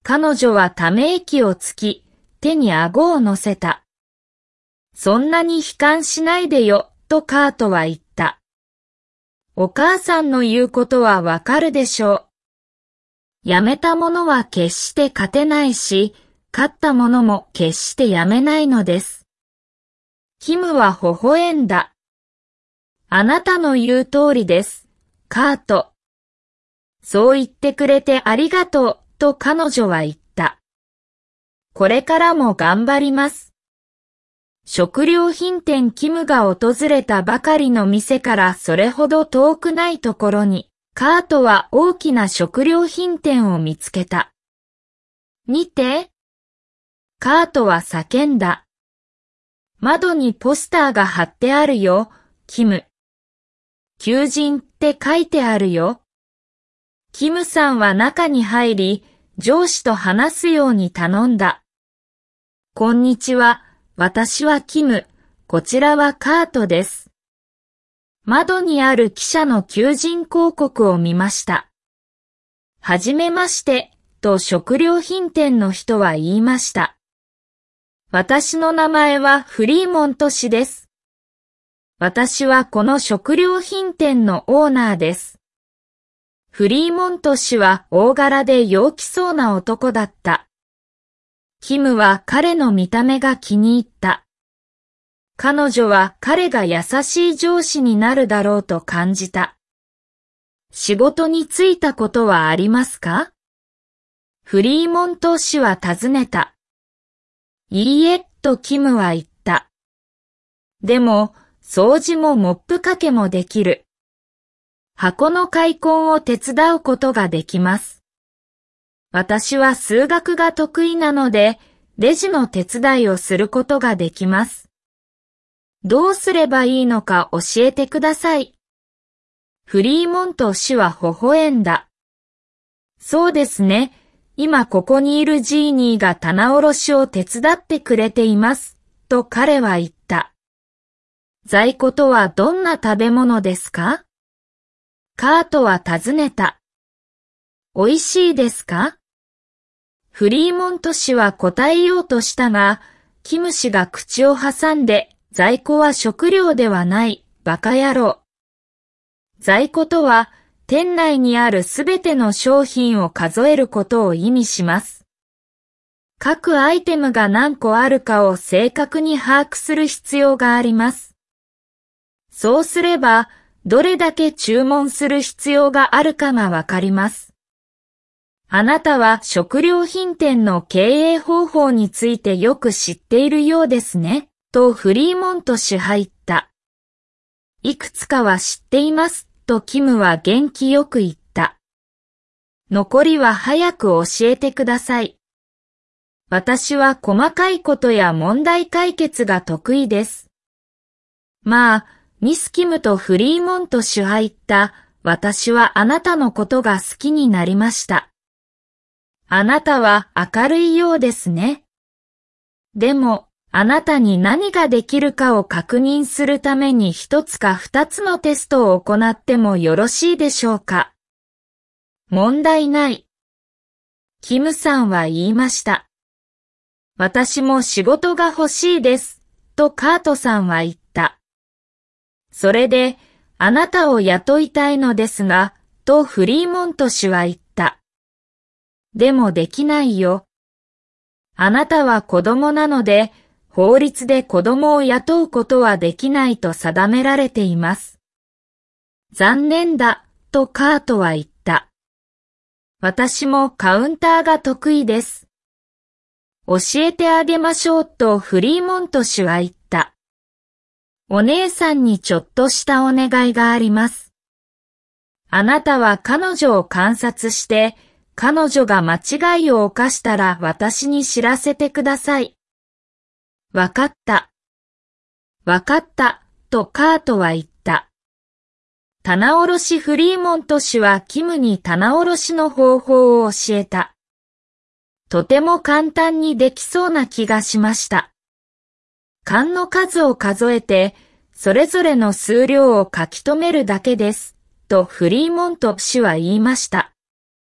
彼女はため息をつき、手に顎を乗せた。そんなに悲観しないでよ、とカートは言った。お母さんの言うことはわかるでしょう。やめた者は決して勝てないし、勝った者も決してやめないのです。キムは微笑んだ。あなたの言う通りです、カート。そう言ってくれてありがとう、と彼女は言った。これからも頑張ります。食料品店キムが訪れたばかりの店からそれほど遠くないところに、カートは大きな食料品店を見つけた。見て。カートは叫んだ。窓にポスターが貼ってあるよ、キム。求人って書いてあるよ。キムさんは中に入り、上司と話すように頼んだ。こんにちは、私はキム、こちらはカートです。窓にある記者の求人広告を見ました。はじめまして、と食料品店の人は言いました。私の名前はフリーモント氏です。私はこの食料品店のオーナーです。フリーモント氏は大柄で陽気そうな男だった。キムは彼の見た目が気に入った。彼女は彼が優しい上司になるだろうと感じた。仕事に就いたことはありますか？フリーモント氏は尋ねた。いいえ、とキムは言った。でも、掃除もモップかけもできる。箱の開墾を手伝うことができます。私は数学が得意なので、レジの手伝いをすることができます。どうすればいいのか教えてください。フリーモント氏は微笑んだ。そうですね。今ここにいるジーニーが棚卸しを手伝ってくれています。と彼は言った。在庫とはどんな食べ物ですか？カートは尋ねた。美味しいですか？フリーモント氏は答えようとしたが、キム氏が口を挟んで、在庫は食料ではない、バカ野郎。在庫とは、店内にあるすべての商品を数えることを意味します。各アイテムが何個あるかを正確に把握する必要があります。そうすれば、どれだけ注文する必要があるかがわかります。あなたは食料品店の経営方法についてよく知っているようですね、とフリーモント氏は言った。いくつかは知っています、とキムは元気よく言った。残りは早く教えてください。私は細かいことや問題解決が得意です。まあ、ミス・キムとフリーモント氏は言った。私はあなたのことが好きになりました。あなたは明るいようですね。でも、あなたに何ができるかを確認するために一つか二つのテストを行ってもよろしいでしょうか。問題ない。キムさんは言いました。私も仕事が欲しいです、とカートさんは言った。それで、あなたを雇いたいのですが、とフリーモント氏は言った。でもできないよ。あなたは子供なので、法律で子供を雇うことはできないと定められています。残念だ、とカートは言った。私もカウンターが得意です。教えてあげましょうとフリーモント氏は言った。お姉さんにちょっとしたお願いがあります。あなたは彼女を観察して、彼女が間違いを犯したら私に知らせてください。わかった。わかった、とカートは言った。棚卸しフリーモント氏はキムに棚卸しの方法を教えた。とても簡単にできそうな気がしました。缶の数を数えて、それぞれの数量を書き留めるだけです、とフリーモント氏は言いました。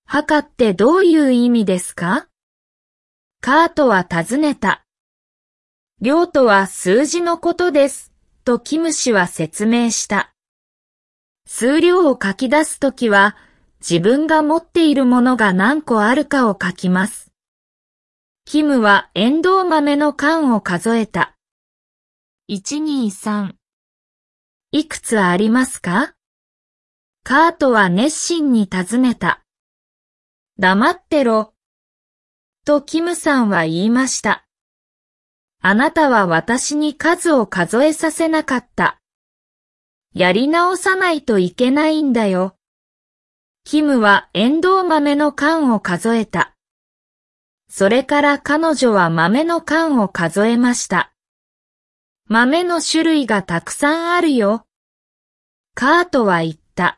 墓ってどういう意味ですか？カートは尋ねた。量とは数字のことです、とキム氏は説明した。数量を書き出すときは、自分が持っているものが何個あるかを書きます。キムはエンドウ豆の缶を数えた。123。いくつありますか？カートは熱心に尋ねた。黙ってろ。とキムさんは言いました。あなたは私に数を数えさせなかった。やり直さないといけないんだよ。キムはエンドウ豆の缶を数えた。それから彼女は豆の缶を数えました。豆の種類がたくさんあるよ。カートは言った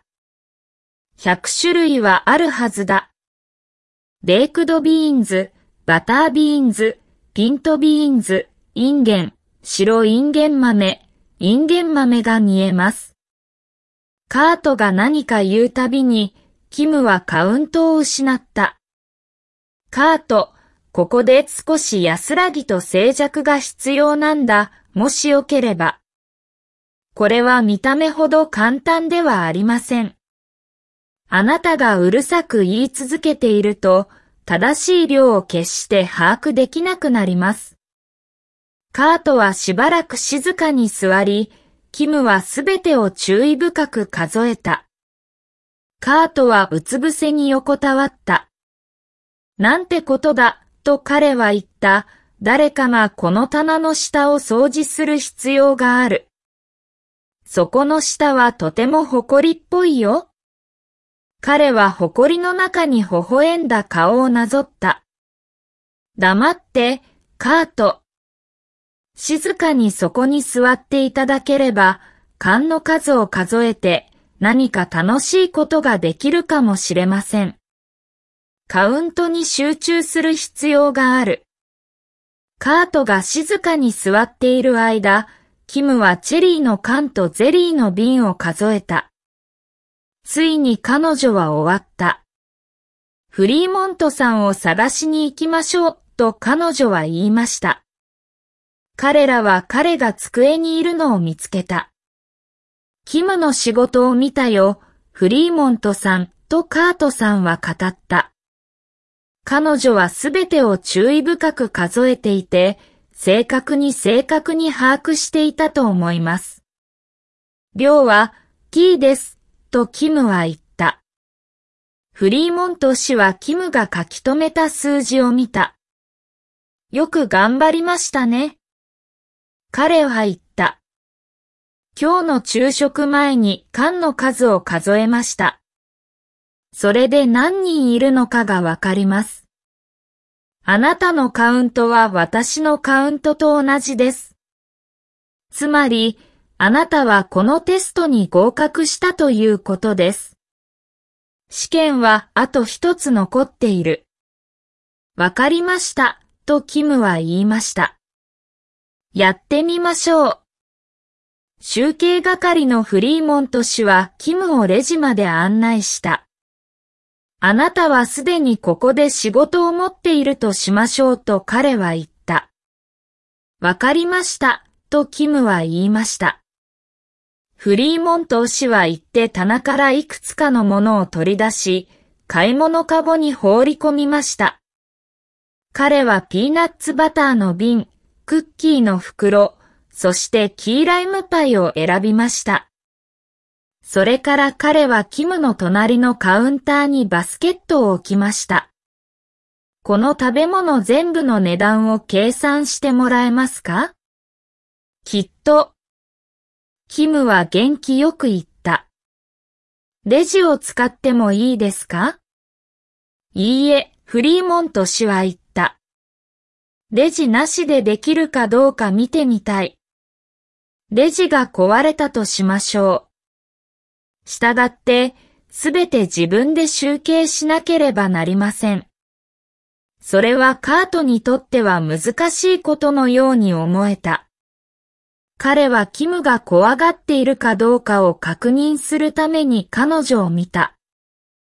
。100種類はあるはずだ。ベークドビーンズ、バタービーンズ、ピントビーンズ、インゲン、白インゲン豆が見えます。カートが何か言うたびに、キムはカウントを失った。カート、ここで少し安らぎと静寂が必要なんだ、もしよければ。これは見た目ほど簡単ではありません。あなたがうるさく言い続けていると、正しい量を決して把握できなくなります。カートはしばらく静かに座り、キムはすべてを注意深く数えた。カートはうつ伏せに横たわった。なんてことだ、と彼は言った。誰かがこの棚の下を掃除する必要がある。そこの下はとても埃っぽいよ。彼は埃の中に微笑んだ顔をなぞった。黙って、カート。静かにそこに座っていただければ、缶の数を数えて何か楽しいことができるかもしれません。カウントに集中する必要がある。カートが静かに座っている間、キムはチェリーの缶とゼリーの瓶を数えた。ついに彼女は終わった。フリーモントさんを探しに行きましょう、と彼女は言いました。彼らは彼が机にいるのを見つけた。キムの仕事を見たよ、フリーモントさん、とカートさんは語った。彼女はすべてを注意深く数えていて、正確に把握していたと思います。量は、キーです、とキムは言った。フリーモント氏はキムが書き留めた数字を見た。よく頑張りましたね。彼は言った。今日の昼食前に缶の数を数えました。それで何人いるのかがわかります。あなたのカウントは私のカウントと同じです。つまり、あなたはこのテストに合格したということです。試験はあと一つ残っている。わかりました、とキムは言いました。やってみましょう。集計係のフリーモント氏はキムをレジまで案内した。あなたはすでにここで仕事を持っているとしましょうと彼は言った。わかりました、とキムは言いました。フリーモント氏は言って棚からいくつかのものを取り出し、買い物かごに放り込みました。彼はピーナッツバターの瓶、クッキーの袋、そしてキーライムパイを選びました。それから彼はキムの隣のカウンターにバスケットを置きました。この食べ物全部の値段を計算してもらえますか？きっと。キムは元気よく言った。レジを使ってもいいですか？いいえ、フリーモント氏は言った。レジなしでできるかどうか見てみたい。レジが壊れたとしましょう。したがって、すべて自分で集計しなければなりません。それはカートにとっては難しいことのように思えた。彼はキムが怖がっているかどうかを確認するために彼女を見た。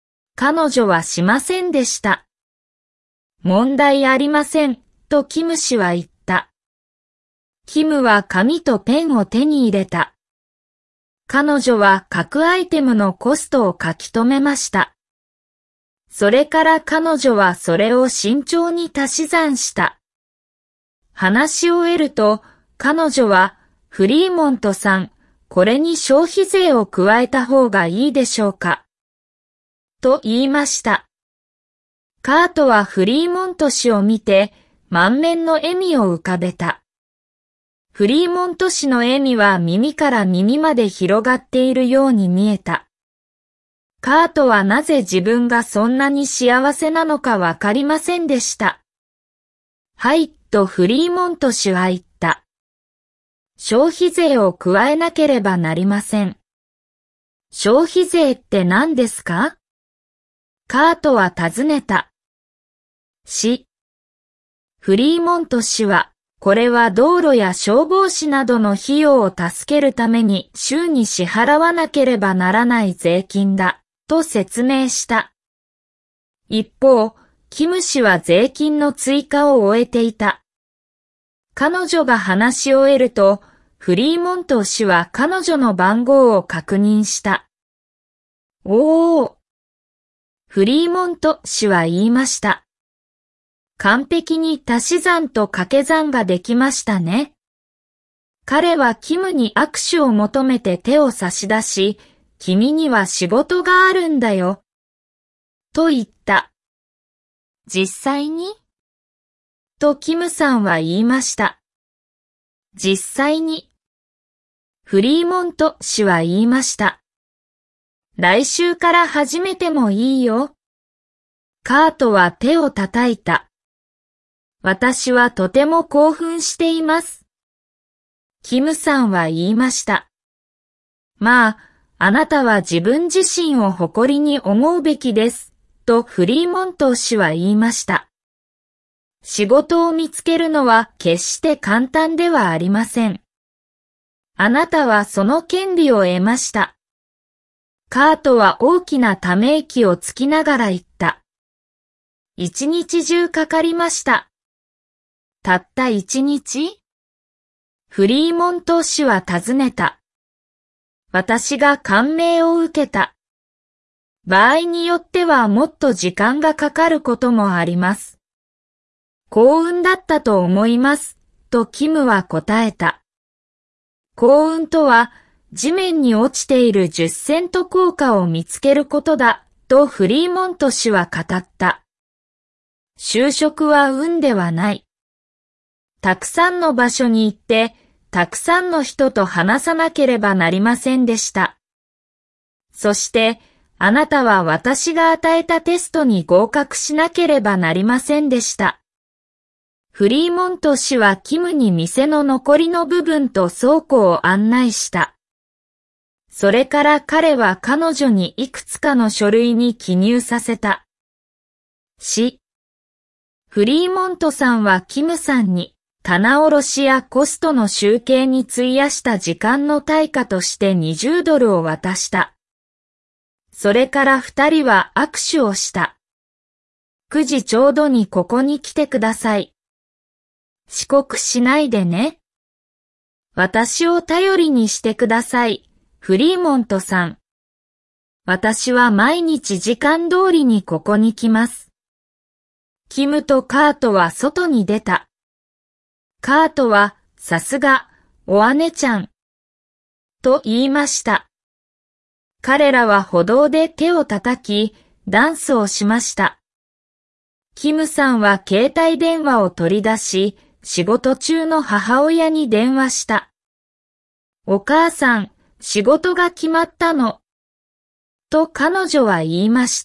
彼女はしませんでした。問題ありません、とキム氏は言った。キムは紙とペンを手に入れた。彼女は各アイテムのコストを書き留めました。それから彼女はそれを慎重に足し算した。話し終えると、彼女は、フリーモントさん、これに消費税を加えた方がいいでしょうか。と言いました。カートはフリーモント氏を見て、満面の笑みを浮かべた。フリーモント氏の笑みは耳から耳まで広がっているように見えた。カートはなぜ自分がそんなに幸せなのかわかりませんでした。はい、とフリーモント氏は言った。消費税を加えなければなりません。消費税って何ですか？カートは尋ねた。フリーモント氏は、これは道路や消防士などの費用を助けるために州に支払わなければならない税金だ、と説明した。一方、キム氏は税金の追加を終えていた。彼女が話し終えると、フリーモント氏は彼女の番号を確認した。おー。フリーモント氏は言いました。完璧に足し算と掛け算ができましたね。彼はキムに握手を求めて手を差し出し、君には仕事があるんだよ。と言った。実際に？とキムさんは言いました。実際に。フリーモント氏は言いました。来週から始めてもいいよ。カートは手を叩いた。私はとても興奮しています。キムさんは言いました。まあ、あなたは自分自身を誇りに思うべきです、とフリーモント氏は言いました。仕事を見つけるのは決して簡単ではありません。あなたはその権利を得ました。カートは大きなため息をつきながら言った。一日中かかりました。たった一日？フリーモント氏は尋ねた。私が感銘を受けた。場合によってはもっと時間がかかることもあります。幸運だったと思います、とキムは答えた。幸運とは、地面に落ちている10セント硬貨を見つけることだ、とフリーモント氏は語った。就職は運ではない。たくさんの場所に行って、たくさんの人と話さなければなりませんでした。そして、あなたは私が与えたテストに合格しなければなりませんでした。フリーモント氏はキムに店の残りの部分と倉庫を案内した。それから彼は彼女にいくつかの書類に記入させた。フリーモントさんはキムさんに、棚卸しやコストの集計に費やした時間の対価として20ドルを渡した。それから二人は握手をした。9時ちょうどにここに来てください。遅刻しないでね。私を頼りにしてください、フリーモントさん。私は毎日時間通りにここに来ます。キムとカートは外に出た。カートは、さすが、お姉ちゃん。と言いました。彼らは歩道で手を叩き、ダンスをしました。キムさんは携帯電話を取り出し、仕事中の母親に電話した。お母さん、仕事が決まったの。と彼女は言いました。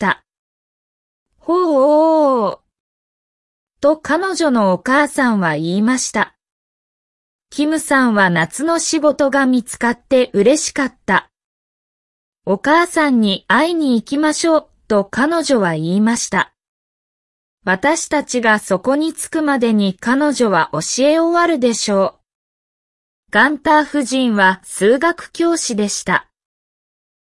ほう。と彼女のお母さんは言いました。キムさんは夏の仕事が見つかって嬉しかった。お母さんに会いに行きましょう、と彼女は言いました。私たちがそこに着くまでに彼女は教え終わるでしょう。ガンター夫人は数学教師でした。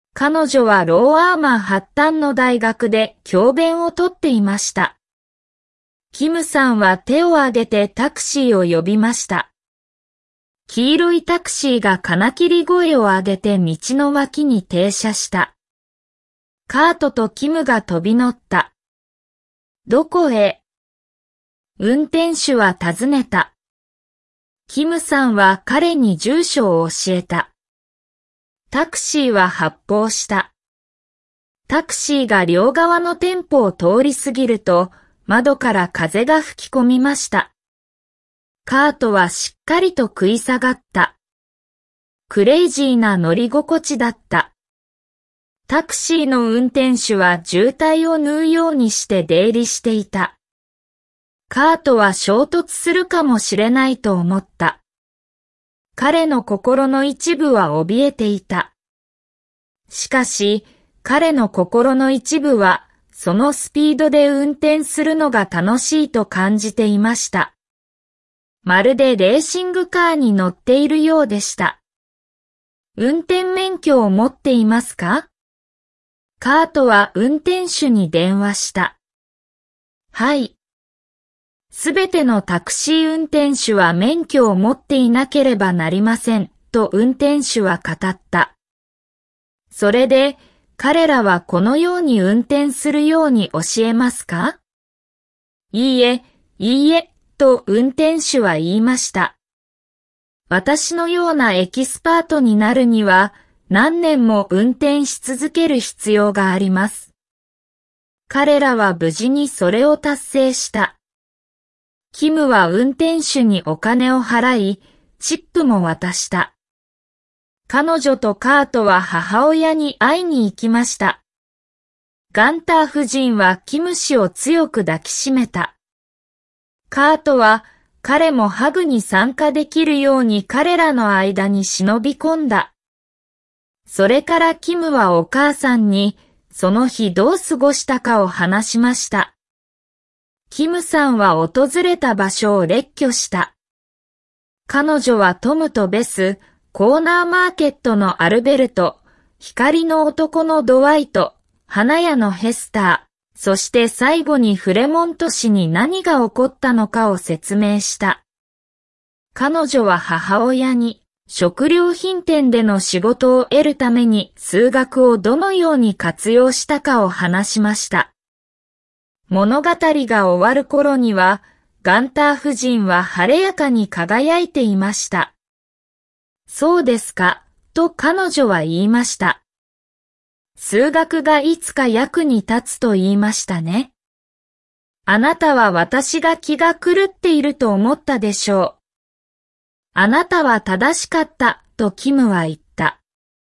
彼女はローアーマンハッタンの大学で教鞭をとっていました。キムさんは手を挙げてタクシーを呼びました。黄色いタクシーが金切り声を上げて道の脇に停車した。カートとキムが飛び乗った。どこへ？運転手は尋ねた。キムさんは彼に住所を教えた。タクシーは発砲した。タクシーが両側の店舗を通り過ぎると、窓から風が吹き込みました。カートはしっかりと食い下がった。クレイジーな乗り心地だった。タクシーの運転手は渋滞を縫うようにして出入りしていた。カートは衝突するかもしれないと思った。彼の心の一部は怯えていた。しかし、彼の心の一部は、そのスピードで運転するのが楽しいと感じていました。まるでレーシングカーに乗っているようでした。運転免許を持っていますか？カートは運転手に電話した。はい。すべてのタクシー運転手は免許を持っていなければなりません、と運転手は語った。それで、彼らはこのように運転するように教えますか？いいえ、と運転手は言いました。私のようなエキスパートになるには、何年も運転し続ける必要があります。彼らは無事にそれを達成した。キムは運転手にお金を払い、チップも渡した。彼女とカートは母親に会いに行きました。ガンター夫人はキム氏を強く抱きしめた。カートは彼もハグに参加できるように彼らの間に忍び込んだ。それからキムはお母さんにその日どう過ごしたかを話しました。キムさんは訪れた場所を列挙した。彼女はトムとベス、コーナーマーケットのアルベルト、光の男のドワイト、花屋のヘスター、そして最後にフレモント氏に何が起こったのかを説明した。彼女は母親に、食料品店での仕事を得るために数学をどのように活用したかを話しました。物語が終わる頃には、ガンター夫人は晴れやかに輝いていました。そうですか、と彼女は言いました。数学がいつか役に立つと言いましたね。あなたは私が気が狂っていると思ったでしょう。あなたは正しかった、とキムは言った。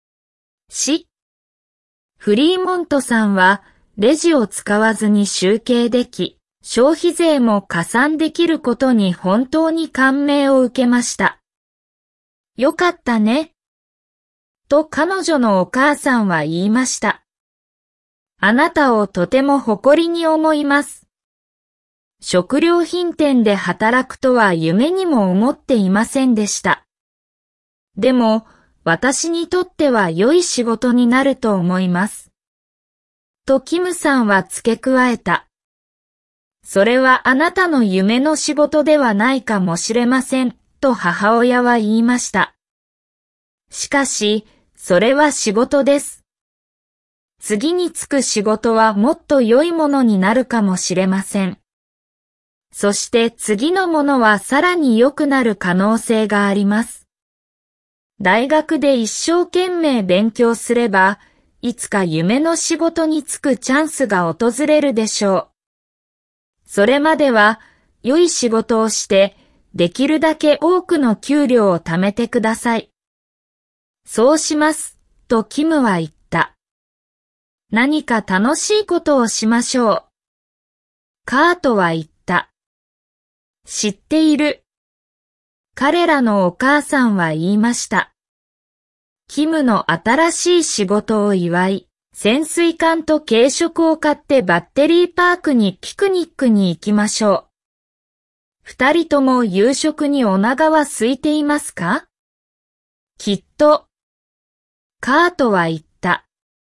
フリーモントさんは、レジを使わずに集計でき、消費税も加算できることに本当に感銘を受けました。よかったね。と彼女のお母さんは言いました。あなたをとても誇りに思います。食料品店で働くとは夢にも思っていませんでした。でも、私にとっては良い仕事になると思います。とキムさんは付け加えた。それはあなたの夢の仕事ではないかもしれません、と母親は言いました。しかし、それは仕事です。次に就く仕事はもっと良いものになるかもしれません。そして次のものはさらに良くなる可能性があります。大学で一生懸命勉強すれば、いつか夢の仕事に就くチャンスが訪れるでしょう。それまでは良い仕事をしてできるだけ多くの給料を貯めてください。そうします、とキムは言った。何か楽しいことをしましょう。カートは言った。知っている。彼らのお母さんは言いました。キムの新しい仕事を祝い、潜水艦と軽食を買ってバッテリーパークにピクニックに行きましょう。二人とも夕食にお腹は空いていますか？きっと。カートは言った。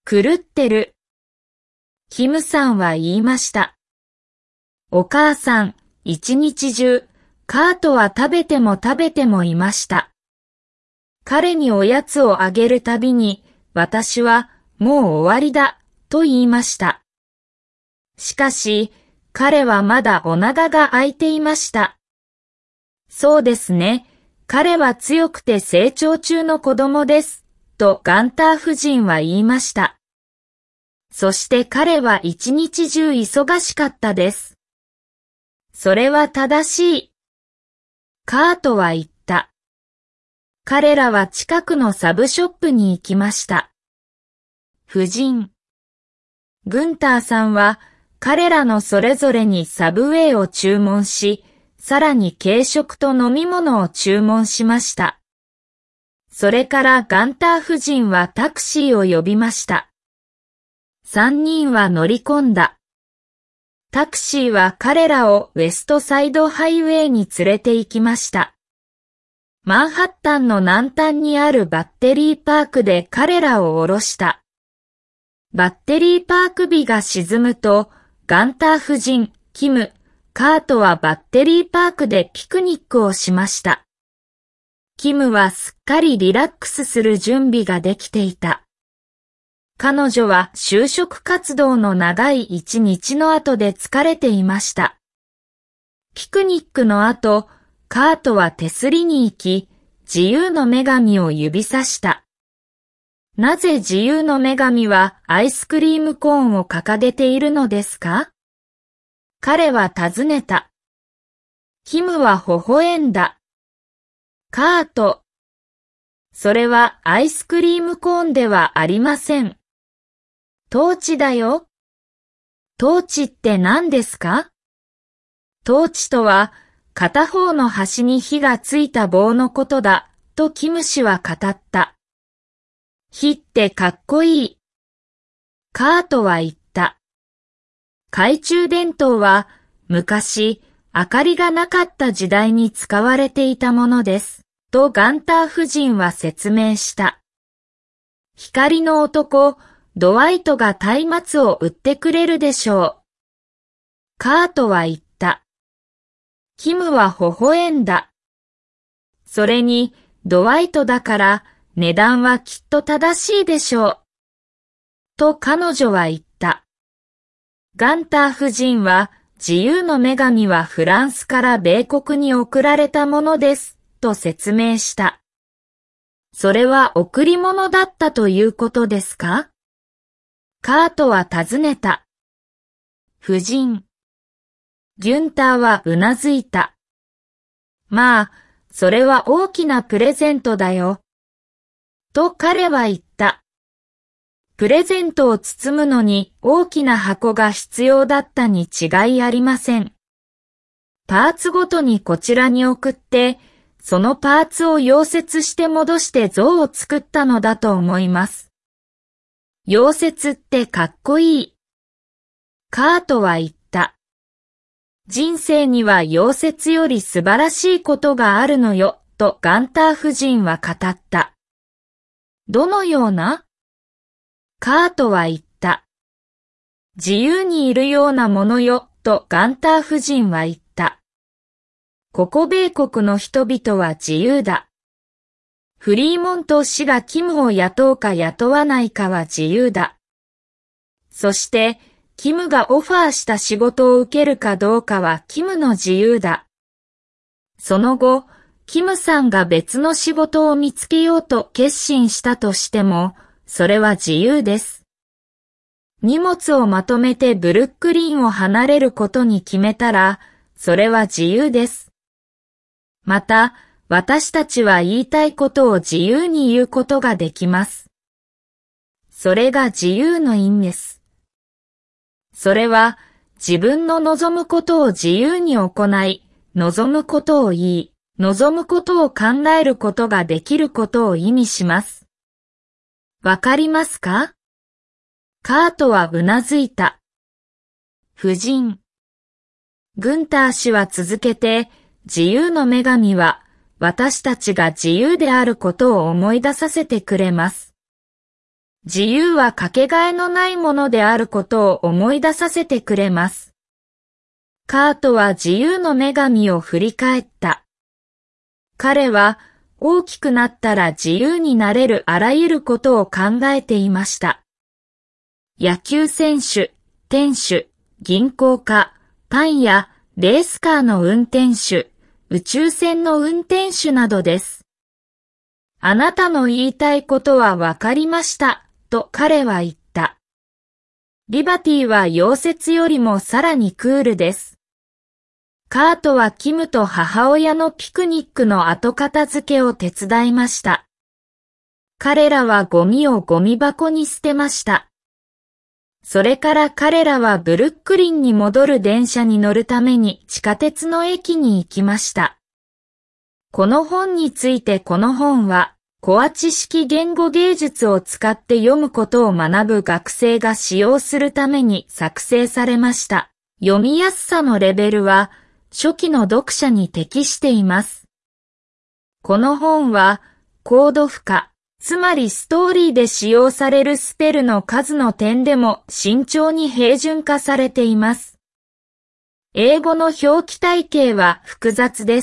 狂ってる。キムさんは言いました。お母さん、一日中、カートは食べても食べてもいました。彼におやつをあげるたびに、私は、もう終わりだ、と言いました。しかし、彼はまだお腹が空いていました。そうですね。彼は強くて成長中の子供です、とガンター夫人は言いました。そして彼は一日中忙しかったです。それは正しい。カートは言った。彼らは近くのサブショップに行きました。夫人。グンターさんは彼らのそれぞれにサブウェイを注文し、さらに軽食と飲み物を注文しました。それからガンター夫人はタクシーを呼びました。三人は乗り込んだ。タクシーは彼らをウェストサイドハイウェイに連れて行きました。マンハッタンの南端にあるバッテリーパークで彼らを降ろした。バッテリーパーク日が沈むと、ガンター夫人、キム、カートはバッテリーパークでピクニックをしました。キムはすっかりリラックスする準備ができていた。彼女は就職活動の長い一日の後で疲れていました。ピクニックの後、カートは手すりに行き、自由の女神を指さした。なぜ自由の女神はアイスクリームコーンを掲げているのですか？彼は尋ねた。キムは微笑んだ。カート。それはアイスクリームコーンではありません。トーチだよ。トーチって何ですか？トーチとは片方の端に火がついた棒のことだ、とキム氏は語った。火ってかっこいい。カートは言った。懐中電灯は昔明かりがなかった時代に使われていたものです、とガンター夫人は説明した。光の男、ドワイトが松明を売ってくれるでしょう。カートは言った。キムは微笑んだ。それに、ドワイトだから値段はきっと正しいでしょう。と彼女は言った。ガンター夫人は、自由の女神はフランスから米国に送られたものです、と説明した。それは贈り物だったということですか？カートは尋ねた。夫人。ギュンターはうなずいた。まあ、それは大きなプレゼントだよ。と彼は言った。プレゼントを包むのに大きな箱が必要だったに違いありません。パーツごとにこちらに送って、そのパーツを溶接して戻して像を作ったのだと思います。溶接ってかっこいい。カートは言った。人生には溶接より素晴らしいことがあるのよ、とガンター夫人は語った。どのような？カートは言った。自由にいるようなものよ、とガンター夫人は言った。ここ米国の人々は自由だ。フリーモント氏がキムを雇うか雇わないかは自由だ。そして、キムがオファーした仕事を受けるかどうかはキムの自由だ。その後、キムさんが別の仕事を見つけようと決心したとしても、それは自由です。荷物をまとめてブルックリンを離れることに決めたら、それは自由です。また、私たちは言いたいことを自由に言うことができます。それが自由の意味です。それは自分の望むことを自由に行い、望むことを言い、望むことを考えることができることを意味します。わかりますか？カートはうなずいた。夫人。グンター氏は続けて、自由の女神は、私たちが自由であることを思い出させてくれます。 自由はかけがえのないものであることを思い出させてくれます。カートは自由の女神を振り返った。彼は大きくなったら自由になれるあらゆることを考えていました。野球選手、店主、銀行家、パン屋、レースカーの運転手、宇宙船の運転手などです。あなたの言いたいことはわかりました、と彼は言った。リバティは溶接よりもさらにクールです。カートはキムと母親のピクニックの後片付けを手伝いました。彼らはゴミをゴミ箱に捨てました。それから彼らはブルックリンに戻る電車に乗るために地下鉄の駅に行きました。この本についてこの本は、コア知識言語芸術を使って読むことを学ぶ学生が使用するために作成されました。読みやすさのレベルは、初期の読者に適しています。この本は、コード負荷、つまりストーリーで使用されるスペルの数の点でも慎重に平準化されています。英語の表記体系は複雑です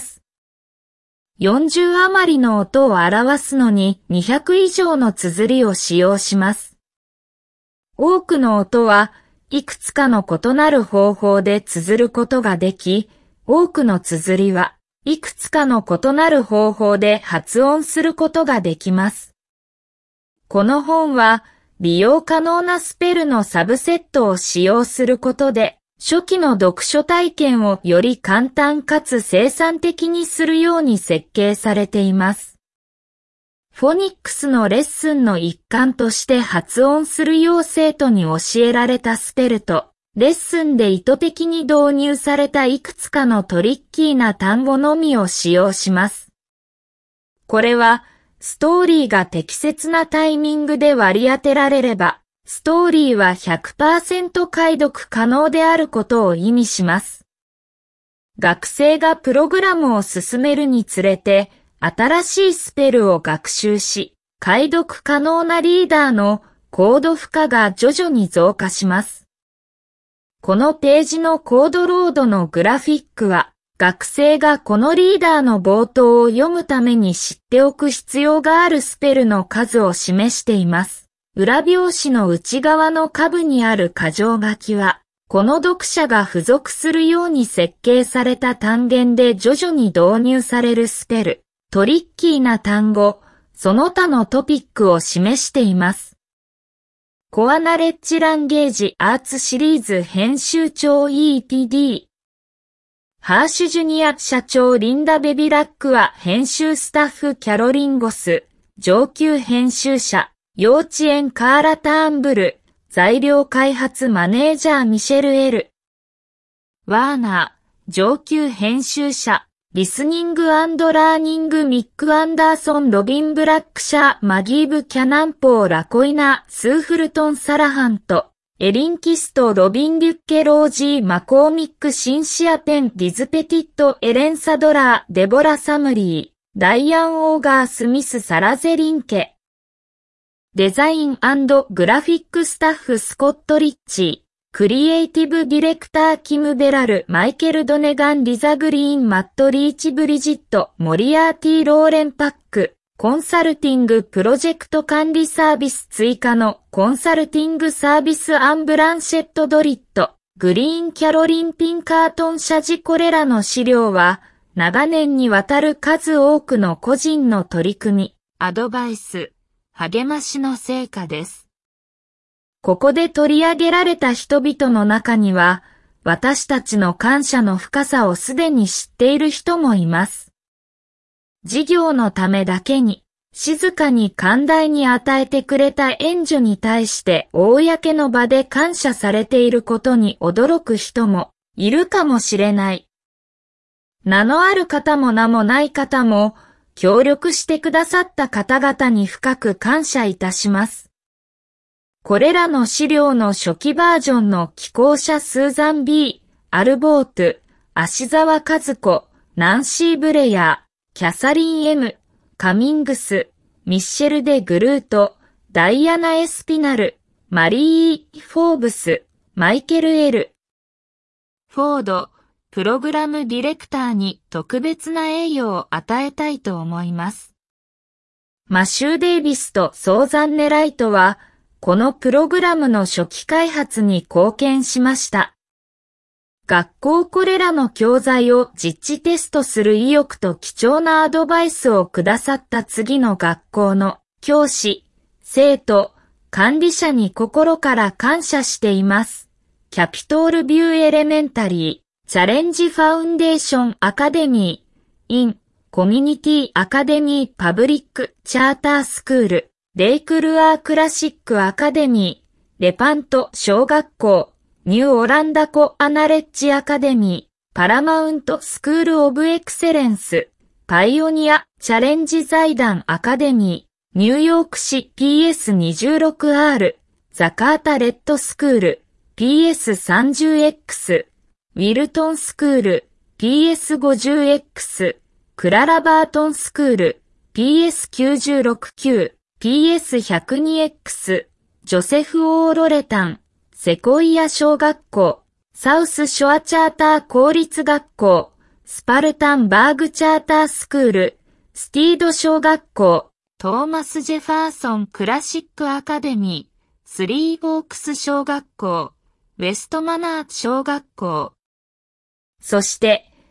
。40余りの音を表すのに200以上の綴りを使用します。多くの音はいくつかの異なる方法で綴ることができ、多くの綴りはいくつかの異なる方法で発音することができます。この本は利用可能なスペルのサブセットを使用することで、初期の読書体験をより簡単かつ生産的にするように設計されています。フォニックスのレッスンの一環として発音するよう生徒に教えられたスペルと、レッスンで意図的に導入されたいくつかのトリッキーな単語のみを使用します。これは、ストーリーが適切なタイミングで割り当てられれば、ストーリーは 100% 解読可能であることを意味します。学生がプログラムを進めるにつれて、新しいスペルを学習し、解読可能なリーダーのコード負荷が徐々に増加します。このページのコードロードのグラフィックは、学生がこのリーダーの冒頭を読むために知っておく必要があるスペルの数を示しています。裏表紙の内側の下部にある箇条書きは、この読者が付属するように設計された単元で徐々に導入されるスペル、トリッキーな単語、その他のトピックを示しています。コアナレッジランゲージアーツシリーズ編集長 EPD。ハーシュジュニア社長リンダ・ベビラックは編集スタッフキャロリン・ゴス、上級編集者、幼稚園カーラ・ターンブル、材料開発マネージャーミシェル・L。ワーナー、上級編集者、リスニング&ラーニングミック・アンダーソン・ロビン・ブラックシャー、マギーブ・キャナンポー・ラコイナ、スーフルトン・サラハント、エリン・キスト、ロビン・リュッケ・ロージー、マコーミック・シンシア・ペン、リズ・ペティット、エレン・サドラー、デボラ・サムリー、ダイアン・オーガー・スミス・サラゼリンケ。デザイン&グラフィックスタッフスコット・リッチー。クリエイティブディレクターキム・ベラル、マイケル・ドネガン、リザ・グリーン、マット・リーチ・ブリジット、モリアーティ・ローレン・パック、コンサルティング・プロジェクト管理サービス追加のコンサルティングサービスアンブランシェット・ドリット、グリーン・キャロリン・ピンカートン・シャジこれらの資料は、長年にわたる数多くの個人の取り組み、アドバイス、励ましの成果です。ここで取り上げられた人々の中には、私たちの感謝の深さをすでに知っている人もいます。事業のためだけに、静かに寛大に与えてくれた援助に対して公の場で感謝されていることに驚く人もいるかもしれない。名のある方も名もない方も、協力してくださった方々に深く感謝いたします。これらの資料の初期バージョンの寄稿者スーザン B、アルボート、芦沢和子、ナンシー・ブレヤー、キャサリン M、カミングス、ミッシェル・デ・グルート、 ダイアナ・エスピナル、マリー・フォーブス、マイケル・L。フォード、プログラムディレクターに特別な栄誉を与えたいと思います。マシュー・デイビスとソーザンネ・ライトは、このプログラムの初期開発に貢献しました。学校これらの教材を実地テストする意欲と貴重なアドバイスをくださった次の学校の教師、生徒、管理者に心から感謝しています。キャピトールビューエレメンタリー、チャレンジファウンデーションアカデミー、イン、コミュニティアカデミーパブリックチャータースクール、レイクルアークラシックアカデミー、レパント小学校、ニューオランダコアナレッジアカデミー、パラマウントスクールオブエクセレンス、パイオニアチャレンジ財団アカデミー、ニューヨーク市 PS26R、ザカータレッドスクール、PS30X、ウィルトンスクール、PS50X、クララバートンスクール、PS969、PS102X、ジョセフ・オー・ロレタン、セコイア小学校、サウスショアチャーター公立学校、スパルタンバーグチャータースクール、スティード小学校、トーマス・ジェファーソンクラシックアカデミー、スリーオークス小学校、ウェストマナー小学校。そして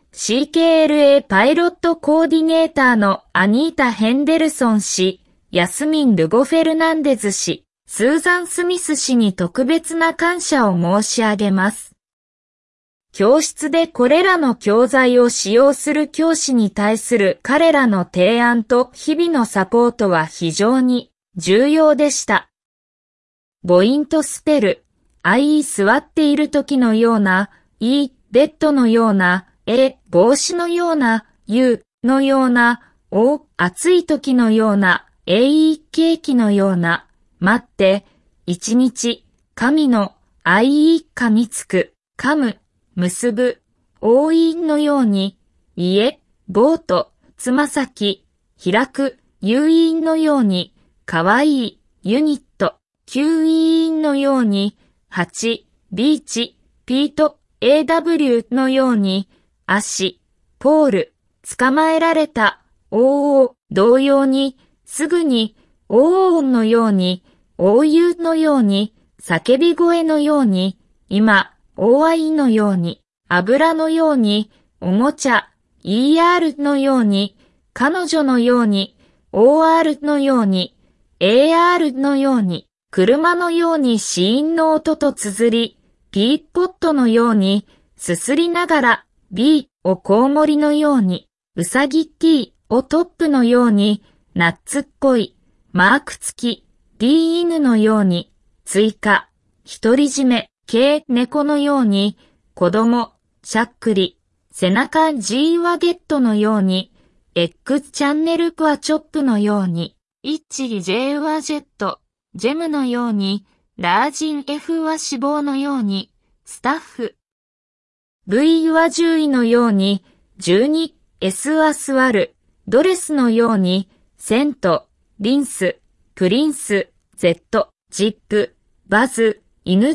、CKLA パイロットコーディネーターのアニータ・ヘンデルソン氏、ヤスミン・ルゴ・フェルナンデズ氏、スーザン・スミス氏に特別な感謝を申し上げます。教室でこれらの教材を使用する教師に対する彼らの提案と日々のサポートは非常に重要でした。母音とスペル、i 座っている時のような、e ベッドのような、帽子のような、u のような、o 暑い時のような、ケーキのような、待って、一日、神の、噛みつく、噛む、結ぶ、のように、家、ボート、つま先、開く、誘引のように、かわいい、ユニット、吸引のように、8、ビーチ、ピート、AW のように、足、ポール、捕まえられた、同様に、すぐに、のように、のように、叫び声のように、今、のように、油のように、おもちゃ、ER のように、彼女のように、OR のように、AR のように、車のように子音の音と綴り、ピーポットのように、すすりながら、B をコウモリのように、うさぎ T をトップのように、ナッツっぽい、マーク付き、D 犬のように、追加、独り占め、K 猫のように、子供、しゃっくり、背中 G ワゲットのように、X チャンネルクワチョップのように、イッチ J ワジェット、ジェムのように、ラージン F は脂肪のように、スタッフ。V は獣医のように、12、S は座る、ドレスのように、セント、リンス、プリンス、Z、ジップ、バズ、犬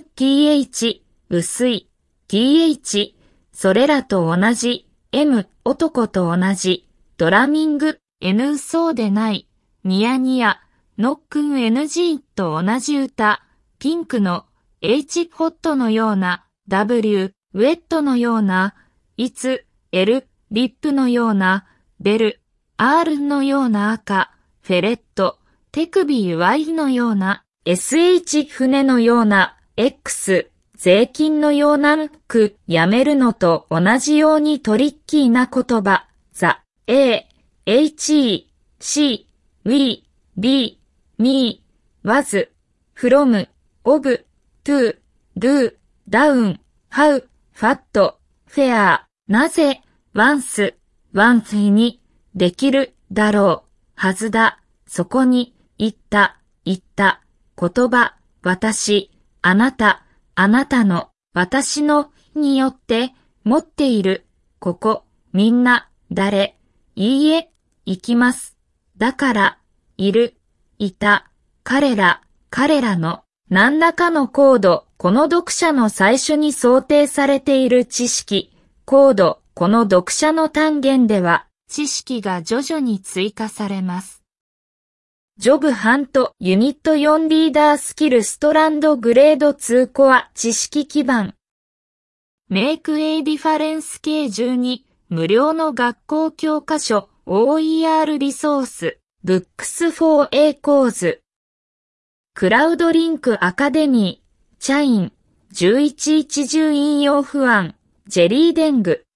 TH、薄い、TH、それらと同じ、M、男と同じ、ドラミング、N そうでない、ニヤニヤ、ノックン NG と同じ歌、ピンクの H ホットのような W ウェットのような、いつ L リップのような、ベル R のような赤、フェレット、手首 Y のような、SH 船のような X、税金のようなくやめるのと同じようにトリッキーな言葉、The、A、HE、C、We、B、Me、Was、From、Of、To、Do、Down、How、Fat、Fair、なぜ、Once、Once に、できる、だろう、はずだ、そこに、言った、言葉、私、あなた、あなたの、私の、によって、持っている、ここ、みんな、誰、いいえ、行きます。だから、いる、いた、彼ら、 彼らの何らかのコード、この読者の最初に想定されている知識、コード、この読者の単元では、知識が徐々に追加されます。ジョブハント、ユニット4リーダースキルストランドグレード2コア、知識基盤。Make a Difference K12、無料の学校教科書、OER リソース、Books for A Cause。クラウドリンクアカデミー、チャイン、1110引用不安、ジェリーデング。